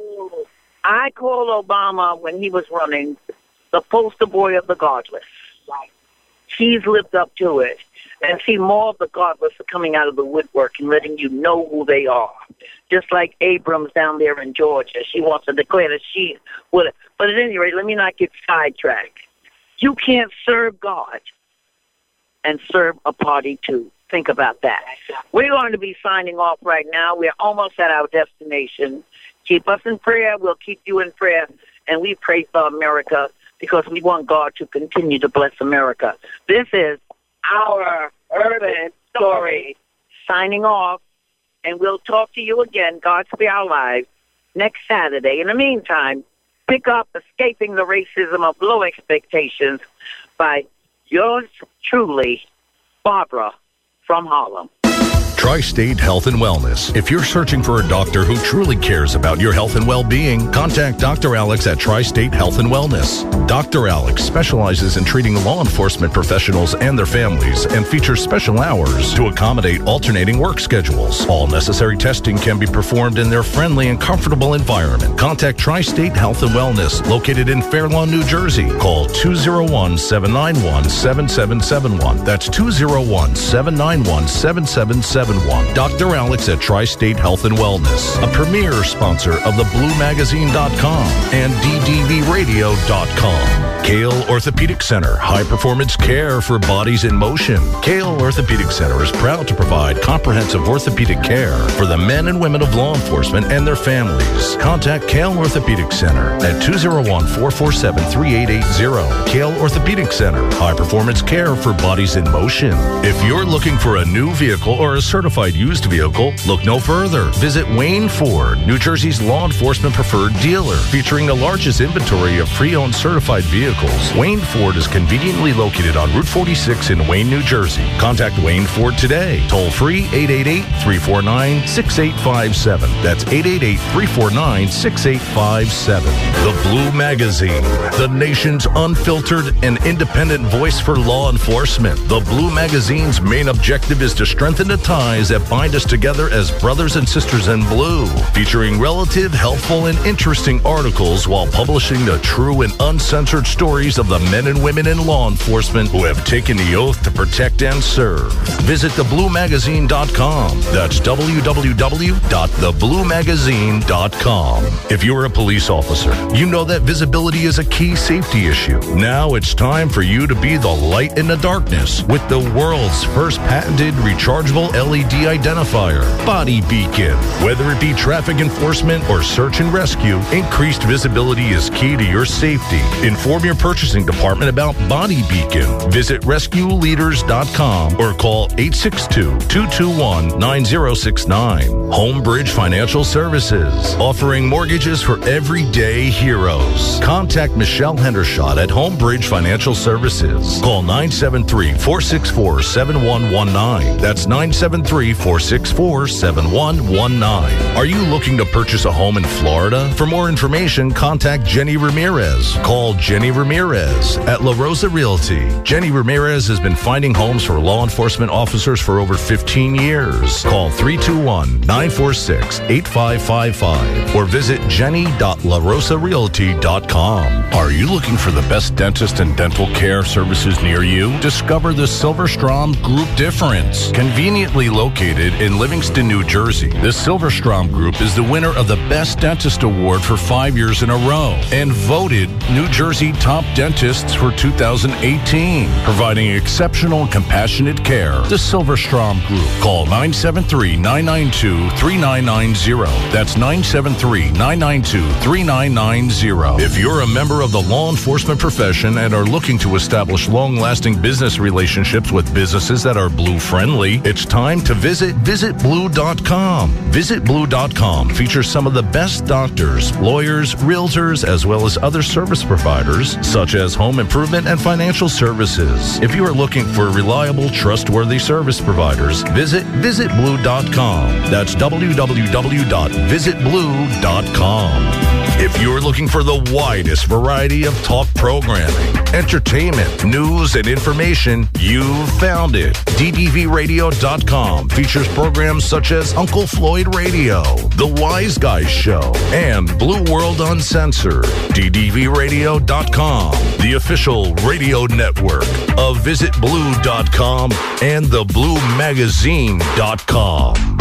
I called Obama when he was running the poster boy of the godless. Right. He's lived up to it. And see, more of the godless are coming out of the woodwork and letting you know who they are. Just like Abrams down there in Georgia. She wants to declare that she would. But at any rate, let me not get sidetracked. You can't serve God and serve a party too. Think about that. We're going to be signing off right now. We're almost at our destination. Keep us in prayer. We'll keep you in prayer. And we pray for America because we want God to continue to bless America. This is our Urban Story signing off, and we'll talk to you again, God Spare Our Lives, next Saturday. In the meantime, pick up Escaping the Racism of Low Expectations by yours truly, Barbara from Harlem. Tri-State Health and Wellness. If you're searching for a doctor who truly cares about your health and well-being, contact Dr. Alex at Tri-State Health and Wellness. Dr. Alex specializes in treating law enforcement professionals and their families and features special hours to accommodate alternating work schedules. All necessary testing can be performed in their friendly and comfortable environment. Contact Tri-State Health and Wellness, located in Fair Lawn, New Jersey. Call 201-791-7771. That's 201-791-7771. Dr. Alex at Tri-State Health and Wellness, a premier sponsor of thebluemagazine.com and ddbradio.com. Kale Orthopedic Center, high-performance care for bodies in motion. Kale Orthopedic Center is proud to provide comprehensive orthopedic care for the men and women of law enforcement and their families. Contact Kale Orthopedic Center at 201-447-3880. Kale Orthopedic Center, high-performance care for bodies in motion. If you're looking for a new vehicle or a certified used vehicle, look no further. Visit Wayne Ford, New Jersey's law enforcement preferred dealer, featuring the largest inventory of pre-owned certified vehicles. Wayne Ford is conveniently located on Route 46 in Wayne, New Jersey. Contact Wayne Ford today. Toll free 888-349-6857. That's 888-349-6857. The Blue Magazine, the nation's unfiltered and independent voice for law enforcement. The Blue Magazine's main objective is to strengthen the ties ties that bind us together as brothers and sisters in blue, featuring relative, helpful, and interesting articles while publishing the true and uncensored stories of the men and women in law enforcement who have taken the oath to protect and serve. Visit thebluemagazine.com. That's www.thebluemagazine.com. If you're a police officer, you know that visibility is a key safety issue. Now it's time for you to be the light in the darkness with the world's first patented rechargeable LED identifier, Body Beacon. Whether it be traffic enforcement or search and rescue, increased visibility is key to your safety. Inform your purchasing department about Body Beacon. Visit rescueleaders.com or call 862-221-9069. Homebridge Financial Services, offering mortgages for everyday heroes. Contact Michelle Hendershot at Homebridge Financial Services. Call 973-464-7119. That's 973-464-7119. Are you looking to purchase a home in Florida? For more information, contact Jenny Ramirez. Call Jenny Ramirez at La Rosa Realty. Jenny Ramirez has been finding homes for law enforcement officers for over 15 years. Call 321-946-8555 or visit jenny.larosarealty.com. Are you looking for the best dentist and dental care services near you? Discover the Silverstrom Group difference. Conveniently located in Livingston, New Jersey, the Silverstrom Group is the winner of the Best Dentist Award for 5 years in a row and voted New Jersey Top Dentists for 2018, providing exceptional and compassionate care. The Silverstrom Group. Call 973-992-3990. That's 973-992-3990. If you're a member of the law enforcement profession and are looking to establish long-lasting business relationships with businesses that are blue friendly, it's time to visit visitblue.com. Visitblue.com features some of the best doctors, lawyers, realtors, as well as other service providers such as home improvement and financial services. If you are looking for reliable, trustworthy service providers, visit visitblue.com. That's www.visitblue.com. If you're looking for the widest variety of talk programming, entertainment, news, and information, you've found it. DDVRadio.com features programs such as Uncle Floyd Radio, The Wise Guys Show, and Blue World Uncensored. DDVRadio.com, the official radio network of VisitBlue.com and TheBlueMagazine.com.